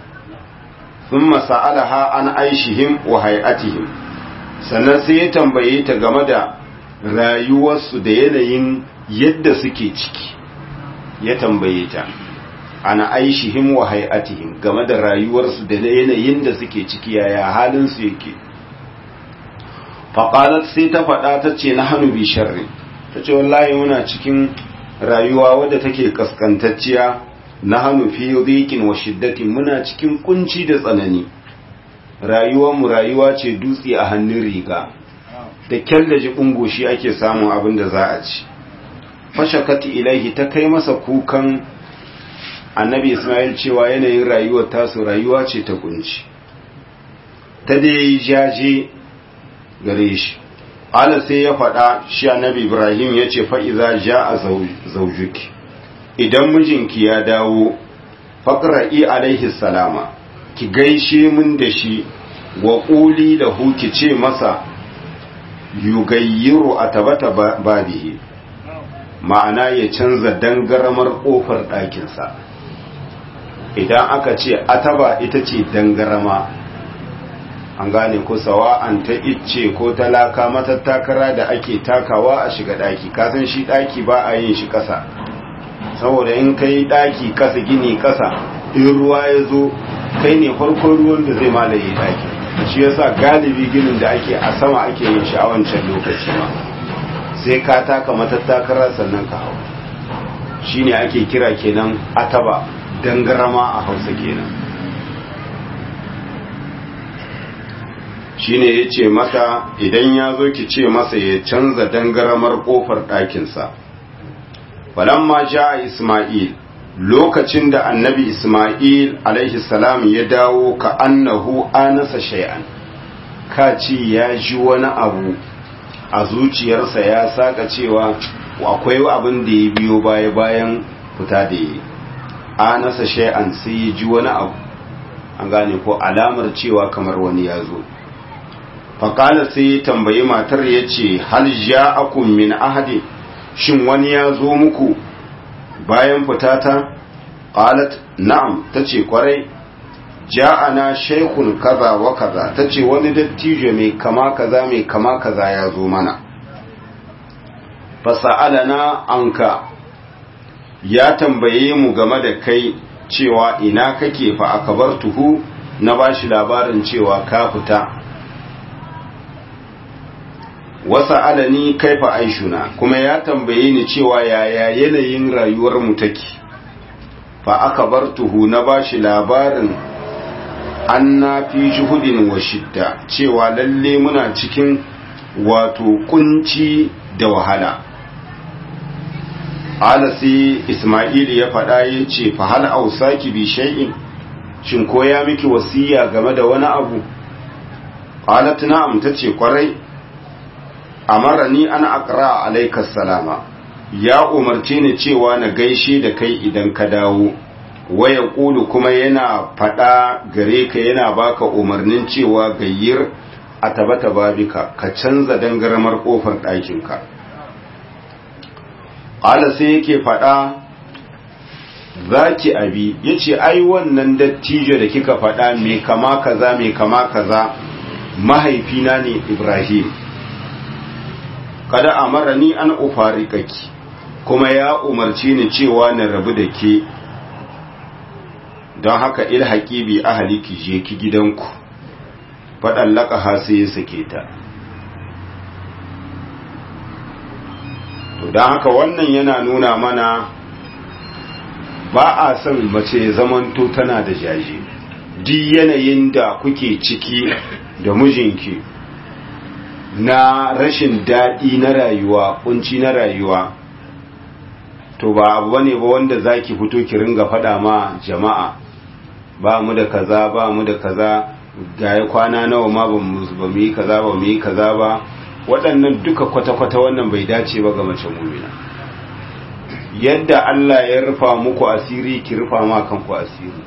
sun masa'alaha an aishihim wa hay'atihim sannan sai ya tambaye ta game da rayuwarsu da yanayin yadda suke ciki. ya tambaye ta ana aishihim wa hay'atihim game da rayuwarsu da yanayin da suke ciki, yaya halinsu yake. faƙalat sai ta faɗa ta ce na hannu bi sharri, ta ce wallahi muna cikin rayuwa wadda take kaskantacciya, na hannu fi dhiqin wa shiddatin, muna cikin kunci da tsanani. rayuwarmu rayuwa ce dutse a hannun riga, da kyar da jibin goshi ake samun abin da za a ci. fashakati ilaihi ta kai masa kukan annabi Ismail cewa yanayin rayuwar tasu rayuwa ce ta kunci. ta dai jaje gare shi. ala sai ya faɗa shi annabi Ibrahim ya ce fa'iza ja a zaujuki, idan mijinki ya dawo faƙra'i alaihi salama, ki gaishe mun da shi, wa ƙuli da ki ce masa yugayyiru a tabata babihi, ma'ana ya canza dangaramar ƙofar ɗakinsa. idan aka ce ataba ita ce dangarama, an gane ko sawa'an ta icce ko talaka matattakara da ake takawa a shiga ɗaki. kasan shi ɗaki ba a yin shi ƙasa, saboda in kai ɗaki ƙasa gini ƙasa, in ruwa ya zo kai ne farkon ruwan da zai malaye ɗaki. shi yasa galibi ginin da ake a sama ake yin shi a wancan lokaci ma, sai ka taka matattakara sannan ka hau. shine ake kira kenan ataba, dangarama a Hausa kenan. shine ya ce mata idan ya zo ki ce masa ya canza dangaramar kofar ɗakinsa. falamma ja Ismail, lokacin da annabi Ismail alaihi salam ya dawo, ka annahu anasa shay'an, ka ci ya ji wani abu a zuciyarsa, ya saka cewa akwai abin da ya biyo baya bayan fita da yi. anasa shay'an sai ya ji wani abu, an gane ko alamar cewa kamar wani ya zo. faƙala sai ya tambayi matar ya ce hal ja'akum min ahadi, shin wani ya zo muku bayan fitata? qalat na'am, tace kwarai. ja'ana shaykhun kaza wa kaza, tace wani dattijo mai kama kaza mai kama kaza ya zo mana. fasa'alana anka, ya tambaye mu game da kai cewa ina kake, fa akabartuhu, na bashi labarin cewa ka fita. wasa alani kaifa aishuna, kuma ya tambaye ni cewa yaya yanayin rayuwar mu take. fa akabartuhu, na bashi labarin anna fi juhudin wa shidda, cewa lalle muna cikin wato kunci da wahala. ala sai Ismail ya faɗa ya ce fa hal ausaki bi shay'in, shin ko ya miki wasiya game da wani abu? qalat na'am, tace kwarai. amarani an aqra alayka salama, ya umarce ni cewa na gaishe da kai idan ka dawo. waya kulu, kuma yana fada gare ka, yana baka umarnin cewa gayyir a tabata babika, ka canza dangaramar kofar ɗakinka. ala sai yake fada zaki abi, yace ai wannan dattijo da kika fada me kama kaza me kama kaza mahaifina ne Ibrahim. kada amarani an ufarikaki, kuma ya umarci ni cewa na rabu da ke. don haka ilhaqi bi ahliki je ki gidanku faɗan laƙaha sai ya sake ta. To don haka wannan yana nuna mana ba a son mace ya zamanto tana da jaje. Duk yanayin da kuke ciki da mijinki na rashin daɗi na rayuwa, kunci na rayuwa, to ba abu bane ba wanda zaki fito ki ringa faɗa ma jama'a ba mu da kaza ba mu da kaza gaya kwana nawa ma ba mu yi kaza ba mu yi kaza ba. Waɗannan duka kwata-kwata wannan bai dace ba ga mace mumina. Yadda Allah ya rufa muku asiri ki rufa ma kanku asiri.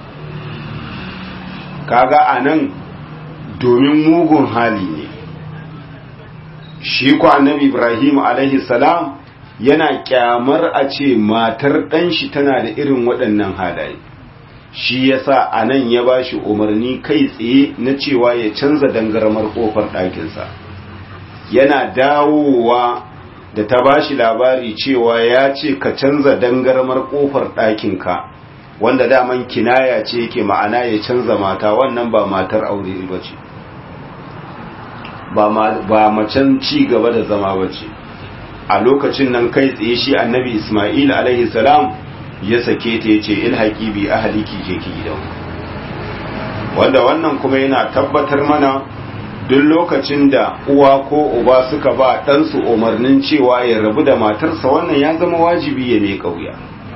Kaga anan domin mugun hali ne. Shi ku annabi Ibrahim alaihi salam yana kyamar a ce matar ɗan shi tana da irin waɗannan halaye. Shi yasa anan ya bashi umarni kai tsaye na cewa ya canza dangarmar kofar ɗakinsa. Yana dawowa da ta bashi labari cewa ya ce ka canza dangarmar kofar ɗakinka, wanda daman kinaya ce yake ma'ana ya canza mata, wannan ba matar aure ba ce, ba macen ci gaba da zama ba ce. A lokacin nan kai tsaye shi annabi Ismail alaihi salam ya sake ta yace ilhaqi bi ahliki je ki gidan. Wanda wannan kuma yana tabbatar mana duk lokacin da uwa ko uba suka ba ɗansu umarnin cewa ya rabu da matarsa, wannan ya zama wajibi ya mai kauya.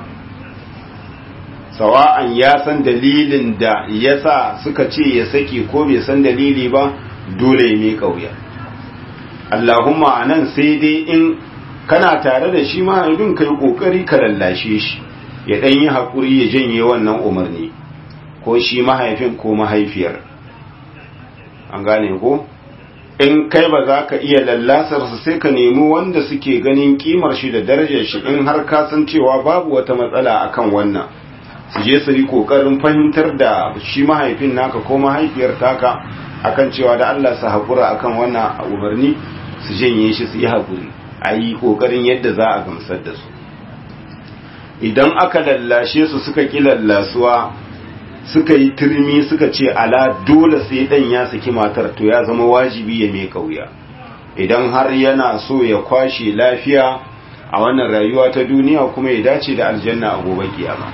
Sawa'an ya san dalilin da ya sa suka ce ya sake ko bai san dalili ba, dole ya mai kauya. Allahumma anan sai dai in kana tare da shi mahaifin kai kokari ka lallashe shi ya ɗan yi haƙuri ya janye wannan umarni, ko shi mahaifin ko mahaifiyar. An gane ko? In kai ba za ka iya lallasarsa sai ka nemi wanda suke ganin kimar shi da darajar shi, in har ka san cewa babu wata matsala akan wannan, su je su yi kokarin fahimtar da shi mahaifin naka ko mahaifiyar taka akan cewa da Allah su haƙura akan wannan umarni, su janye shi su yi haƙuri, a yi kokarin yadda za a gamsar da su. Idan aka lallashe su suka ƙi lallasuwa, suka yi turmi suka ce ala dole sai dan ya saki matar, to ya zama wajibi ya mai kauya. Idan har yana so ya kwashe lafiya a wannan rayuwa ta duniya kuma ya dace da aljanna a gobe kiyama.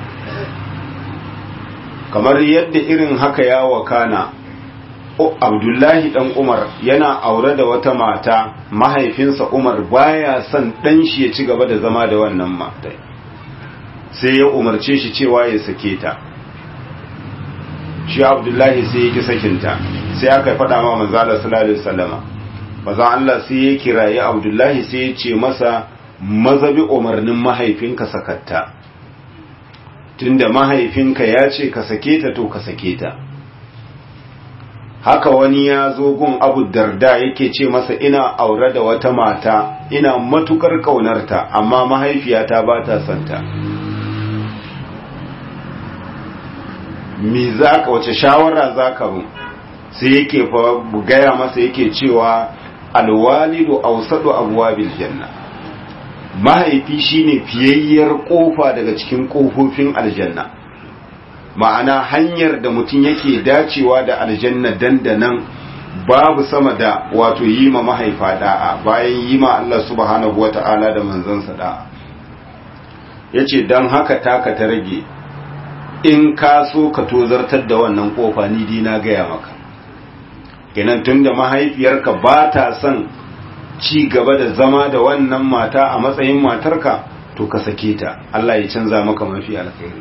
Kamar yadda irin haka ya wakana, Abdullahi dan Umar yana aure da wata mata, mahaifinsa Umar baya son dan shi ya ci gaba da zama da wannan matar, sai ya umarce shi cewa ya sake ta. Shi Abdullahi sai ya ki sakinta, sai aka faɗa ma manzo Allah sallallahu alaihi wasallama. Manzo Allah sai ya kirayi Abdullahi sai ya ce masa mazabi umarnin mahaifinka sakatta. Tunda mahaifinka ya ce ka sake ta to ka sake ta. Haka wani ya zo gun Abu Darda yake ce masa ina aure da wata mata, ina matukar kaunarta amma mahaifiyata ba ta santa. Me za ka wace shawara za ka mu? Sai yake fa gaya masa yake cewa alwalidu awsadu abwabil janna, mahaifi shine fiyayyar kofa daga cikin kofofin aljanna. Ma'ana hanyar da mutum yake dacewa da aljanna dandanan babu sama da wato yi ma mahaifa da'a bayan yi ma Allah subhanahu wata'ala da manzansa da'a. Yace dan haka taka ta rage, in ka so ka tozartar da wannan kofa ni dai na gaya maka. Kenan tunda mahaifiyarka ba ta son ci gaba da zama da wannan mata a matsayin matarka, to ka sake ta, Allah ya canza maka mafi alkhairi.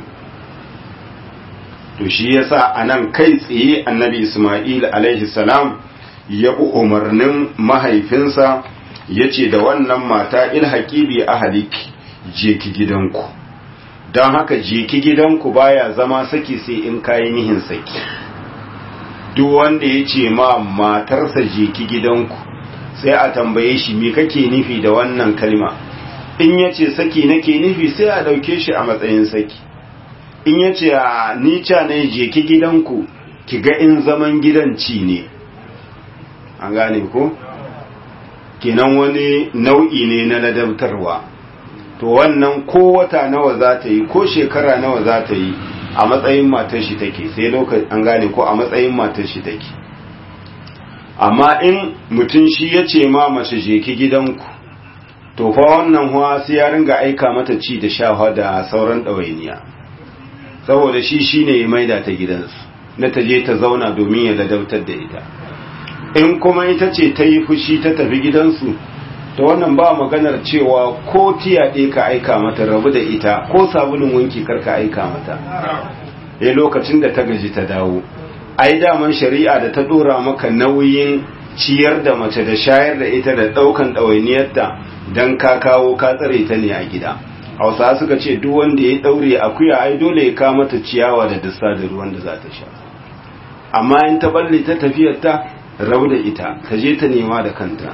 To shi yasa anan kai tsaye annabi Isma'il alaihi salam ya bi umarnin mahaifinsa, yace da wannan mata ilhaqi bi ahliki, je ki gidanku. Don haka je ki gidanku baya zama saki sai in kayi nihin saki. Duk wanda ya ce ma matarsa je ki gidanku, sai a tambaye shi me kake nufi da wannan kalma. In ya ce saki nake nufi sai a ɗauke shi a matsayin saki. In ya ce ni ca ne je ki gidanku, ki ga in zaman gidan ci ne. An gane ko? Kenan wani nau'i ne na ladabtarwa. To wannan ko wata nawa za ta yi ko shekara nawa za ta yi, a matsayin matar shi take sai lokacin an gane ko a matsayin matar shi take. Amma in mutum shi ya ce ma mace je ki gidanku to fa wannan huwa sai ya ringa aika mata ci da sha da sauran ɗawainiya, saboda shi shine ya maida ta gidansu na ta je ta zauna domin ya ladautar da ita. In kuma ita ce ta yi fushi ta tafi gidansu to wannan ba maganar cewa ko tiya ɗaya ka aika mata, rabu da ita, ko sabulun wanki kar ka aika mata eh lokacin da ta gaji ta dawo. Ai daman shari'a da ta dora maka nauyin ciyar da mace da shayar da ita da daukan ɗawainiyarta dan ka kawo ka tsare ta ne a gida. Hausa suka ce duk wanda ya daure akuya ai dole ya ka mata ciyawa da dussa da ruwan da za ta sha. Amma in ta balle ta tafiyar ta, rabu da ita, ta je ta nema da kanta.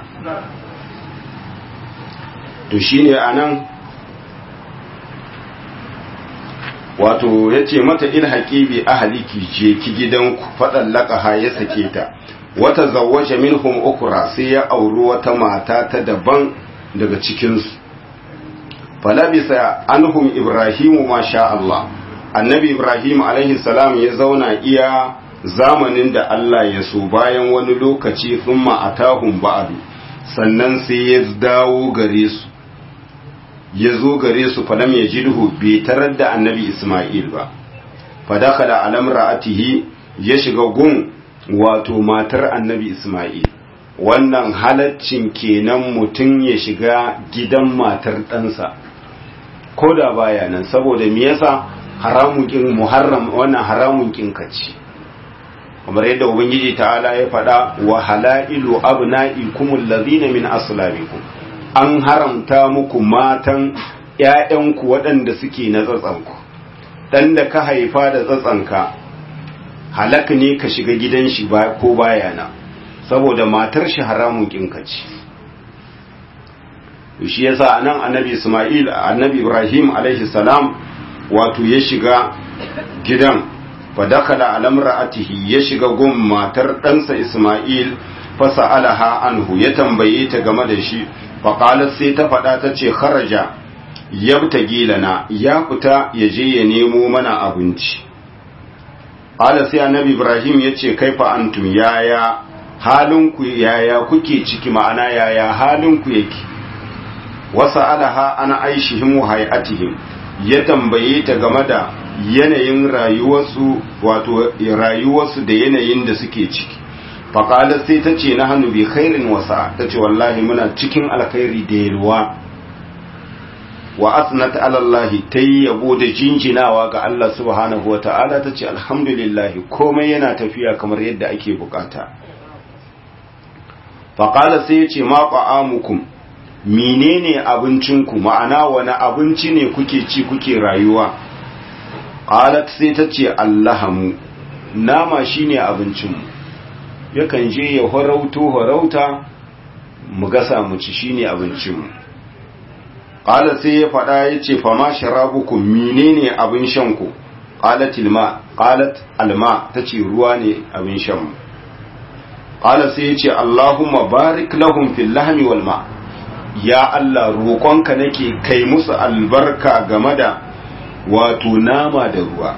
To shine anan wato yace mata ilhaqi bi ahliki, je ki gidanku, fadan laqaha ya sake ta. Wata zawwaja minhum ukra, sai ya auri wata mata ta daban daga cikin su. Falabisa anhum ibrahimu ma sha Allah, annabi ibrahim alaihi salam ya zauna iya zamanin da Allah ya so. Bayan wani lokaci thumma atahum ba'du, sannan sai ya dawo gare su, ya zo gare su falam ya jidhu, bai tarar da annabi Ismail ba. Fadakala alam ra'atihi, ya shiga gun wato matar annabi Ismail. Wannan halaccin kenan mutum ya shiga gidan matar ɗansa ko da baya nan, saboda me yasa haramun kin muharram, wannan haramun kin kaci, kamar yadda ubangiji ta'ala ya faɗa wa halailu abna'ikum allazina min aslabikum, an haramta muku matan ƴaƴanku waɗanda suke na tsatsanku. Dan da ka haifa da tsatsanka halak ne ka shiga gidan shi ba ko baya na, saboda matar shi haramun kinka ce. Shi yasa anan annabi Isma'il, annabi Ibrahim alaihi salam wato ya shiga gidan, fa dakala ala imra'atihi, ya shiga gun matar ɗansa Isma'il, fa sa'alaha anhu, ya tambaye ta game da shi. faƙalar sai ta faɗa ta ce kharaja yabtagi lana, ya fita ya je ya nemo mana abinci. ƙala sai annabi ibrahim ya ce kaifa antum, yaya halinku, yaya kuke ciki, ma'ana yaya halinku yake. wasa alaha ana aishihim wa hayatihim, ya tambaye ta game da yanayin rayuwarsu, wato rayuwarsu da yanayin da suke ciki. faƙalar sai ta ce na hannu bi khairin wasa, ta ce wallahi muna cikin alkhairi da yalwa. wa asnat alallahi, ta yi yabo da jinjinawa ga Allah subhanahu wa ta'ala, ta ce alhamdulillahi komai yana tafiya kamar yadda ake bukata. faƙalar sai ya ce ma ƙa'amukum, menene abincinku, ma'ana wani abinci ne kuke ci kuke rayuwa. ƙalat sai ta ce allahamu, nama shine abincinmu, yakan je ya horauto horauta mu gasa mu ci, shine abincinmu. Ƙala sai ya faɗa ya ce fama sharabukum, menene abin shanku. Ƙalat ilma, ƙalat alma, ta ce ruwa ne abin shanmu. Ƙala sai ya ce Allahumma barik lahum fil lahmi wal ma, ya Allah roƙonka nake kai musu albarka game da wato nama da ruwa.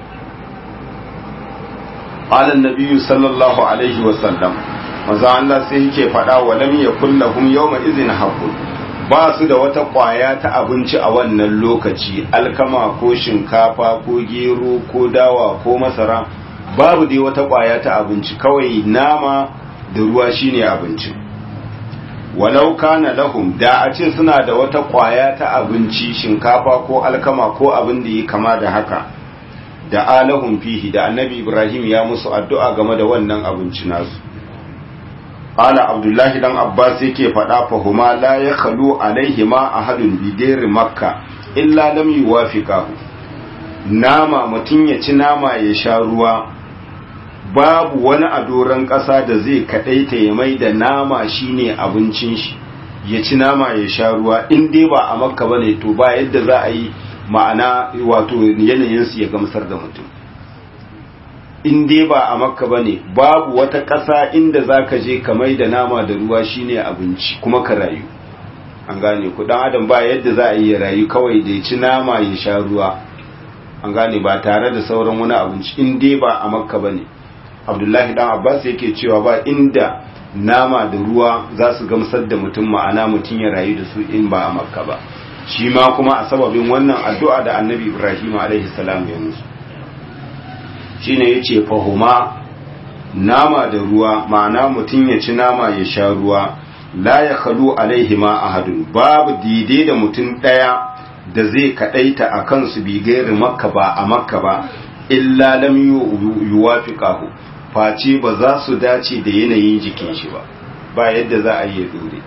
قال النبي صلى الله عليه وسلم maza Allah sai yake faɗa wa lam yakul lahum yawma idhin haqqun, ba su da wata ƙwaya ta abinci a wannan lokaci, alkama ko shinkafa ko gero ko dawa ko masara, babu dai wata ƙwaya ta abinci, kawai nama da ruwa shine abinci. walau kana lahum, da a ce suna da wata ƙwaya ta abinci, shinkafa ko alkama ko abin da yi kama da haka, da alahum fihi, da annabi Ibrahim ya musu addu'a game da wannan abinci nasu. Qala Abdullahi dan Abbas yake faɗa fa huma la yakhlu alaihima ahadun bidayr makka illa lam yuwafiqahu, nama mutun ya ci nama ya sha ruwa, babu wani a doron ƙasa da zai kadaita ya mai da nama shine abincin shi, ya ci nama ya sha ruwa, in dai ba a makka bane to ba yadda za a yi, ma'ana wato yanayinsu ya gamsar da mutum. In dai ba a makka ba ne, babu wata ƙasa inda za ka je ka mai da nama da ruwa shine abinci kuma ka rayu. An gane ku, ɗan adam ba yadda za a yi rayu kawai da ya ci nama ya sha ruwa, an gane ba tare da sauran wani abinci in dai ba a makka ba ne. Abdullahi dan Abbas yake cewa ba inda nama da ruwa za su gamsar da mutum, ma'ana mutum ya rayu da su in ba a makka ba. Shi ma kuma a sababin wannan addu'a da annabi Ibrahim alaihi salam ya musu shine yace fahuma, nama da ruwa, ma'ana mutum ya ci nama ya sha ruwa, la ya khalu alaihi ma ahadun, babu dide da mutum daya da zai kadaita a kansu bi gairi makka ba a makka ba, illa lam yuwafiqahu, face ba za su dace da yanayin jikin shi ba, ba yadda za a yi dore.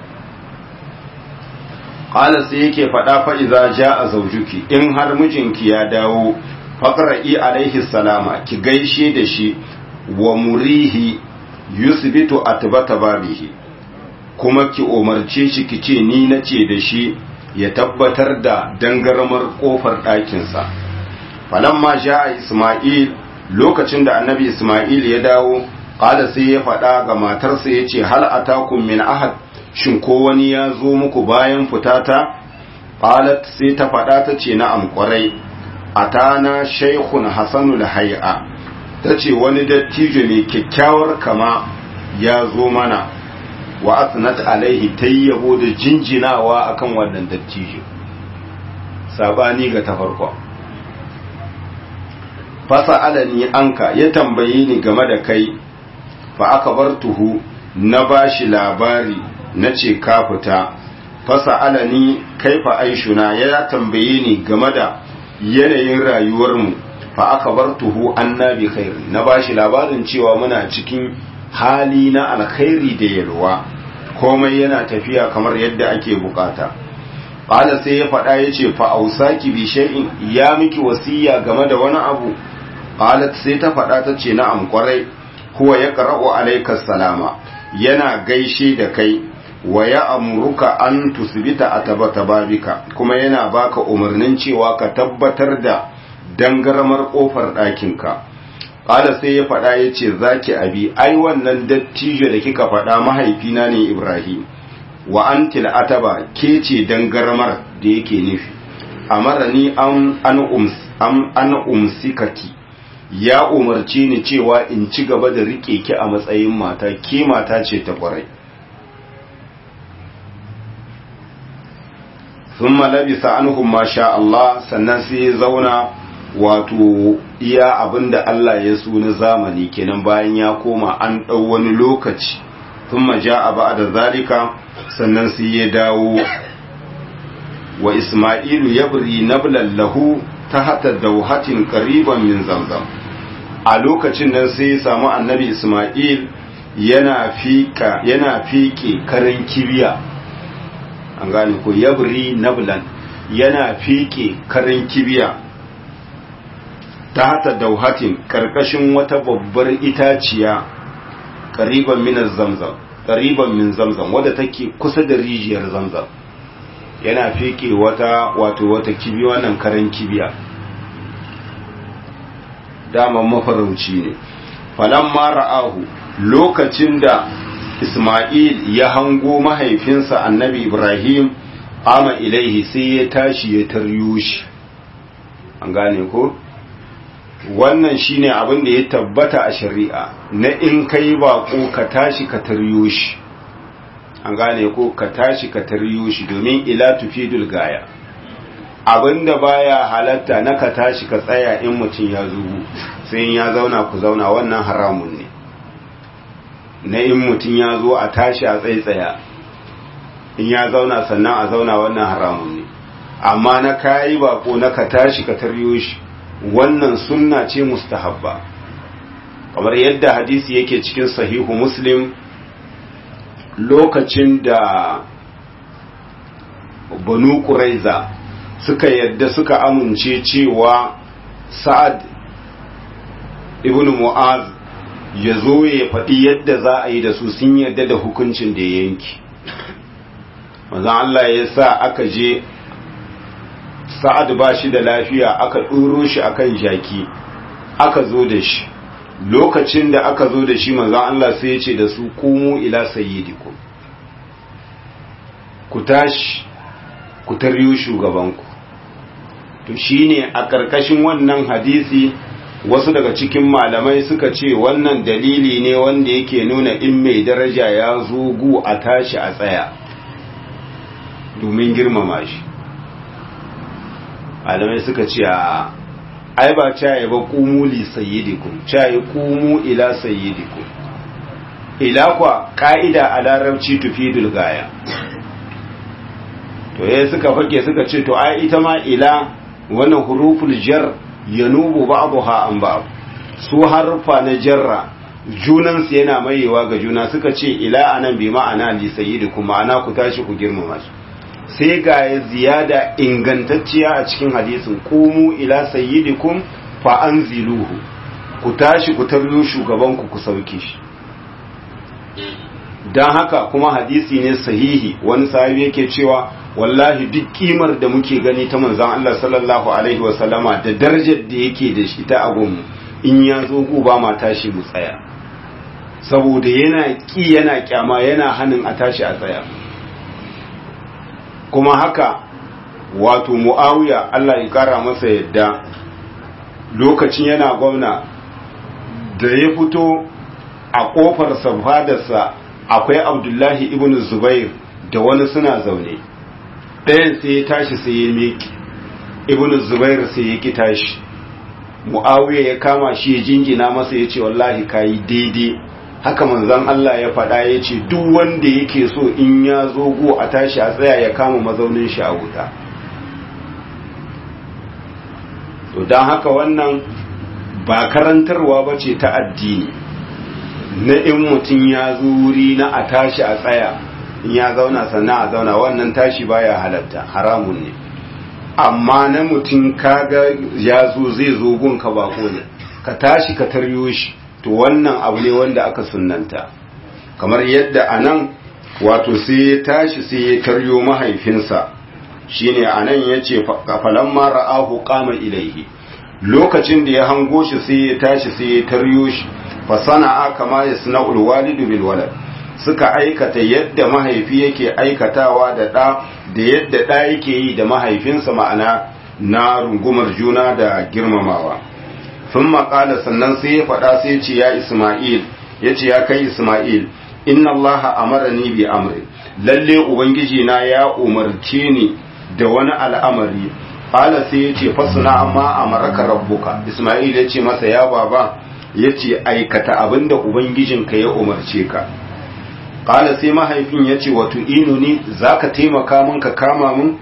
Qala sai yake faɗa fa iza jaa zawjuki, in har mijinki ya dawo, faqra'i alaihi salama, ki gaishe da shi, wa murihi yusbitu atbata babihi, kuma ki umarce shi ki ce ni nace da shi ya tabbatar da dangaramar kofar ɗakinsa. Falamma jaa Isma'il, lokacin da annabi Isma'il ya dawo, qala sai ya faɗa ga matarsa yace hal atakum min ahad, shin ko wani ya zo muku bayan fitata? Qalat sai ta faɗa ta ce na'am kwarai, atana shaykhun hasanul hay'a, tace wani dattijo mai kyakkyawar kama ya zo mana, wa asnat alaihi tayyabo da jinjinawa akan wannan dattijo, sabani ga ta farko. Fasa'alani anka, ya tambaye ni game da kai, fa akbartuhu, na bashi labari na ce ka fita. Fasa'alani kaifa aishuna, ya tambaye ni game da yanayin rayuwarmu, fa akbartuhu anna bi khair, na bashi labarin cewa muna cikin hali na alkhairi da yalwa, komai yana tafiya kamar yadda ake bukata. Qala sai ya faɗa yace fa ausaki bi shay'in, ya miki wasiya game da wani abu? Qalat sai ta faɗa ta ce na'am kwarai, huwa yaqra'u alayka salama, yana gaishe da kai, wa ya'muruka an tusbita atabata babika, kuma yana baka umarnin cewa ka tabbatar da dangarmar kofar ɗakinka. Qala sai ya faɗa yace zaki abi, ai wannan dattijo da kika faɗa mahaifina ne Ibrahim, wa antil ataba, ke ce dangarmar da yake nufi. Amarani an an ums am an umsikaki, ya umarci ni cewa in ci gaba da rike ki a matsayin mata, ke mata ce ta kwarai. Thumma labisa anhum ma sha Allah, sannan sai ya zauna wato iya abinda Allah ya so na zamani kenan, bayan ya koma an ɗau wani lokaci. Thumma ja'a ba'da zalika, sannan sai ya dawo, wa Isma'ilu yabri nablan lahu tahta dawhatin qariban min Zamzam. A lokacin nan sai ya samu annabi Isma'il yana fika yana fike karin kibiya, an gane ko, yabri nablan, yana fike karin kibiya, tahta dawhatin, karkashin wata babbar itaciya, qariban min Zamzam, qariban min Zamzam, wadda take kusa da rijiyar Zamzam. Yana fike wata wato wata kibiya, wannan karin kibiya, daman mafarauci ne. Falamma ra'ahu, lokacin da Isma'il ya hango mahaifinsa annabi Ibrahim, ama ilaihi, sai ya tashi ya taryo shi, an gane ko, wannan shine abin da ya tabbata a shari'a, na in kai bako ka tashi ka taryo shi, an gane ko, ka tashi ka taryo shi, domin ila tufidul gaya. Abinda baya halatta na ka tashi ka tsaya in mutum ya zubu, sai ya zauna ku zauna, wannan haramun ne. Na in mutum ya zo a tashi a tsaitsaya, in ya zauna sannan a zauna, wannan haramun ne. Amma na kayi bako na ka tashi ka taryo shi, wannan sunna ce mustahabba, kamar yadda hadisi yake cikin sahihu Muslim, lokacin da Banu Quraiza suka yadda suka amince cewa Sa'ad ibn Mu'az ya zo ya faɗi yadda za a yi da su, sun yadda da hukuncin da ya yanki. Manzon Allah ya sa aka je, Sa'ad ba shi da lafiya, aka ɗoro shi akan jaki, aka zo da shi. Lokacin da aka zo da shi, manzon Allah sai ya ce da su, kumu ila sayyidikum, ku tashi ku taryo shugabanku. to shine a ƙarƙashin wannan hadisi wasu daga cikin malamai suka ce wannan dalili ne wanda yake nuna in mai daraja ya zo gu a tashi a tsaya domin girmama shi. Malamai suka ce a ai ba caye ba kumu li sayyidikum, caye kumu ila sayyidikum. Ila kwa ka'ida a larabci tufidul gaya. To yayin suka fake suka ce to ai ita ma ila wannan huruful jar yanubu ba'daha an ba'd, su harfa na jarra junan su yana mayewa ga juna, suka ce ila anan bi ma'ana li sayyidikum, ma'ana ku tashi ku girmama shi. Sai ga ziyada ingantacciya a cikin hadisin qumu ila sayyidikum fa anziluhu, ku tashi ku taryo shugaban ku ku sauke shi. Dan haka kuma hadisi ne sahihi, wani sahabi yake cewa wallahi duk kimar da muke gani ta manzon Allah sallallahu alaihi wasallama da darajar da yake da shi ta agun in ya zo ku ba ma tashi mu tsaya, saboda yana ki yana kyama yana hanin a tashi a tsaya. Kuma haka wato Muawiya Allah ya kara masa yadda lokacin yana gwamna da ya fito a kofar safadarsa akwai Abdullahi ibn Zubair da wani suna zaune, ɗayan sai ya tashi sai ya meki, ibn Zubair sai ya ki tashi. Muawiya ya kama shi ya jingina masa ya ce wallahi kayi daidai, haka manzon Allah ya faɗa ya ce duk wanda yake so in ya zo go a tashi a tsaya ya kama mazaunin shi a wuta. To don haka wannan ba karantarwa ba ce ta addini na in mutum ya zo wuri na a tashi a tsaya, in ya zauna sannan a zauna, wannan tashi baya halatta, haramun ne. Amma na mutum kaga ya zo zai zo gunka bako ne, ka tashi ka taryo shi, to wannan abu ne wanda aka sunnanta. Kamar yadda anan wato sai ya tashi sai ya taryo mahaifinsa, shine anan yace falamma ra'ahu qama ilaihi, lokacin da ya hango shi sai ya tashi sai ya taryo shi, fa sana'a kama yasna'ul walidu bil walad, suka aikata yadda mahaifi yake aikatawa da ɗa da yadda ɗa yake yi da mahaifinsa, ma'ana na rungumar juna da girmamawa. Sun maƙala sannan sai ya faɗa sai ce ya Ismail, ya ce ya kai Ismail, inna Allah amarani bi amri, lalle Ubangiji na ya umarce ni da wani al'amari. Ƙala sai ya ce fasuna amma amaraka rabbuka. Ismail ya ce masa ya baba, ya ce aikata abinda Ubangijinka ya umarce ka. Ƙala sai mahaifin ya ce wato inu ni za ka taimaka min ka kama min?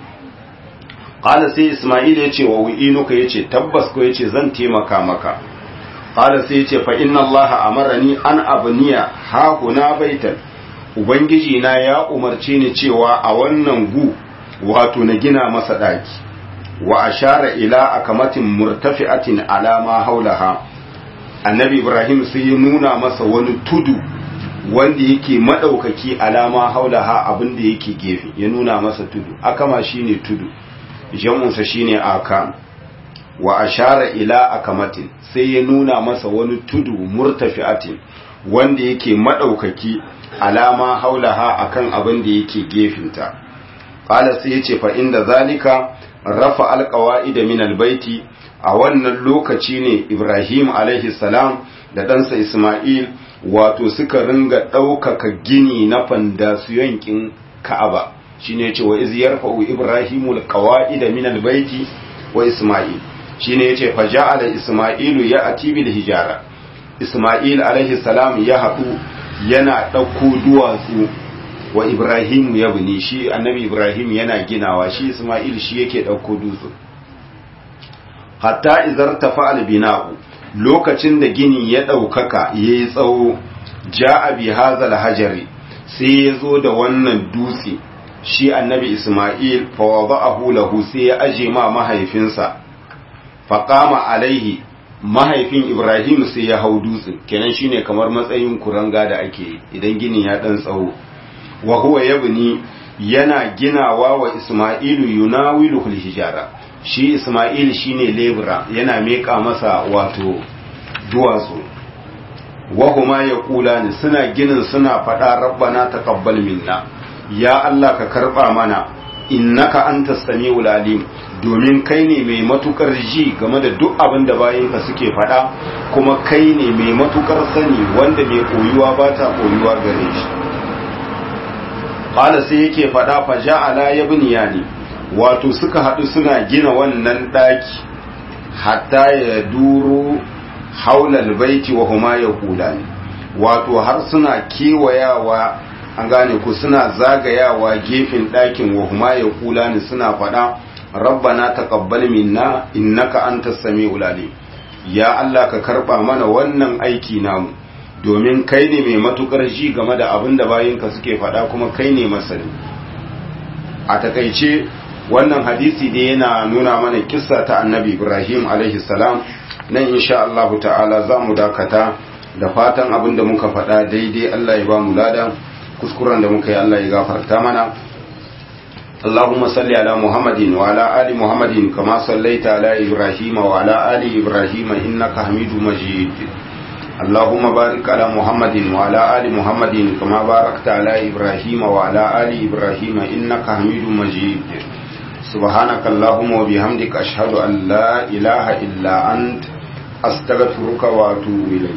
Ƙala sai Ismail ya ce wa inuka, ya ce tabbas ko, ya ce zan taimaka maka. Ƙala sai ya ce fa inna Allah amarani an abniya ha huna baitan, Ubangiji na ya umarce ni cewa a wannan gu wato na gina masa ɗaki. Wa ashara ila akamatin murtafi'atin ala ma haulaha, annabi Ibrahim sai ya nuna masa wani tudu wanda yake madaukaki alama haulaha, abin da yake gefe ya nuna masa tudu. Akama shine tudu, jamunsa shine akam. Wa ashara ila akamatin, sai ya nuna masa wani tudu murtafi'atin wanda yake madaukaki alama haulaha, akan abin da yake gefinta. Qala sai yace fa inda zalika rafa alqawaida min albayti, a wannan lokaci ne Ibrahim alaihi salam da ɗansa Ismail wato suka ringa ɗaukaka gini na fandasiyon kin Ka'aba. Shine yace wa iz yarfa'u Ibrahimu alqawaida min albayti wa Ismail, shine yace fa ja'ala Ismailu ya'ti bil hijara. Ismail alaihi salam ya haɗu yana ɗauko duwatsu, wa Ibrahim ya bini, shi annabi Ibrahim yana ginawa, shi Ismail shi yake ɗauko dutse. Hatta izar tafa albina'u, lokacin da gini ya ɗaukaka ya yi tsawo, ja'a bi hazal hajari, sai ya zo da wannan dutse, shi annabi Ismail fa wada'ahu lahu, sai ya aje ma mahaifinsa, fa qama alaihi, mahaifin Ibrahim sai ya hau dutsen, kenan shine kamar matsayin kuranga da ake idan gini ya dan tsawo. Wa huwa yabni, yana ginawa wa Ismailu yunawilu hijara, shi Ismail shine lebura, yana meka masa wato duwatsu. Wa huma yaqulani, suna ginin suna fada rabbana taqabbal minna, ya Allah ka karba mana, innaka antas samiul alim domin kai ne mai matukar ji game da duk abin da bayinka suke faɗa kuma kai ne mai matukar sani wanda mai koyuwa ba ta koyuwa gare shi. qala sai yake faɗa fa ja'ala yabniyani wato suka haɗu suna gina wannan ɗaki hatta ya duru haulal baiti wa huma yaqulani wato har suna kewayawa an gane ku suna zagayawa gefen ɗakin wa huma yaqulani suna faɗa rabbana taqabbal minna innaka antas samiul alim ya Allah ka karba mana wannan aiki namu domin kai ne mai matukar ji game da abin da bayinka suke faɗa kuma kai ne masani. A takaice wannan hadisi da yana nuna mana kissa ta annabi Ibrahim alaihi salam. Nan insha Allah ta'ala za mu dakata da fatan abin da muka faɗa daidai Allah ya ba mu lada kuskuren da muka yi Allah ya gafarta mana. اللهم صل على محمد وعلى آل محمد كما صليت على إبراهيم وعلى آل إبراهيم إنك حميد مجيد. اللهم بارك على محمد وعلى آل محمد كما باركت على إبراهيم وعلى آل إبراهيم إنك حميد مجيد. سبحانك اللهم وبحمدك أشهد أن لا إله إلا أنت أستغفرك وأتوب إليك.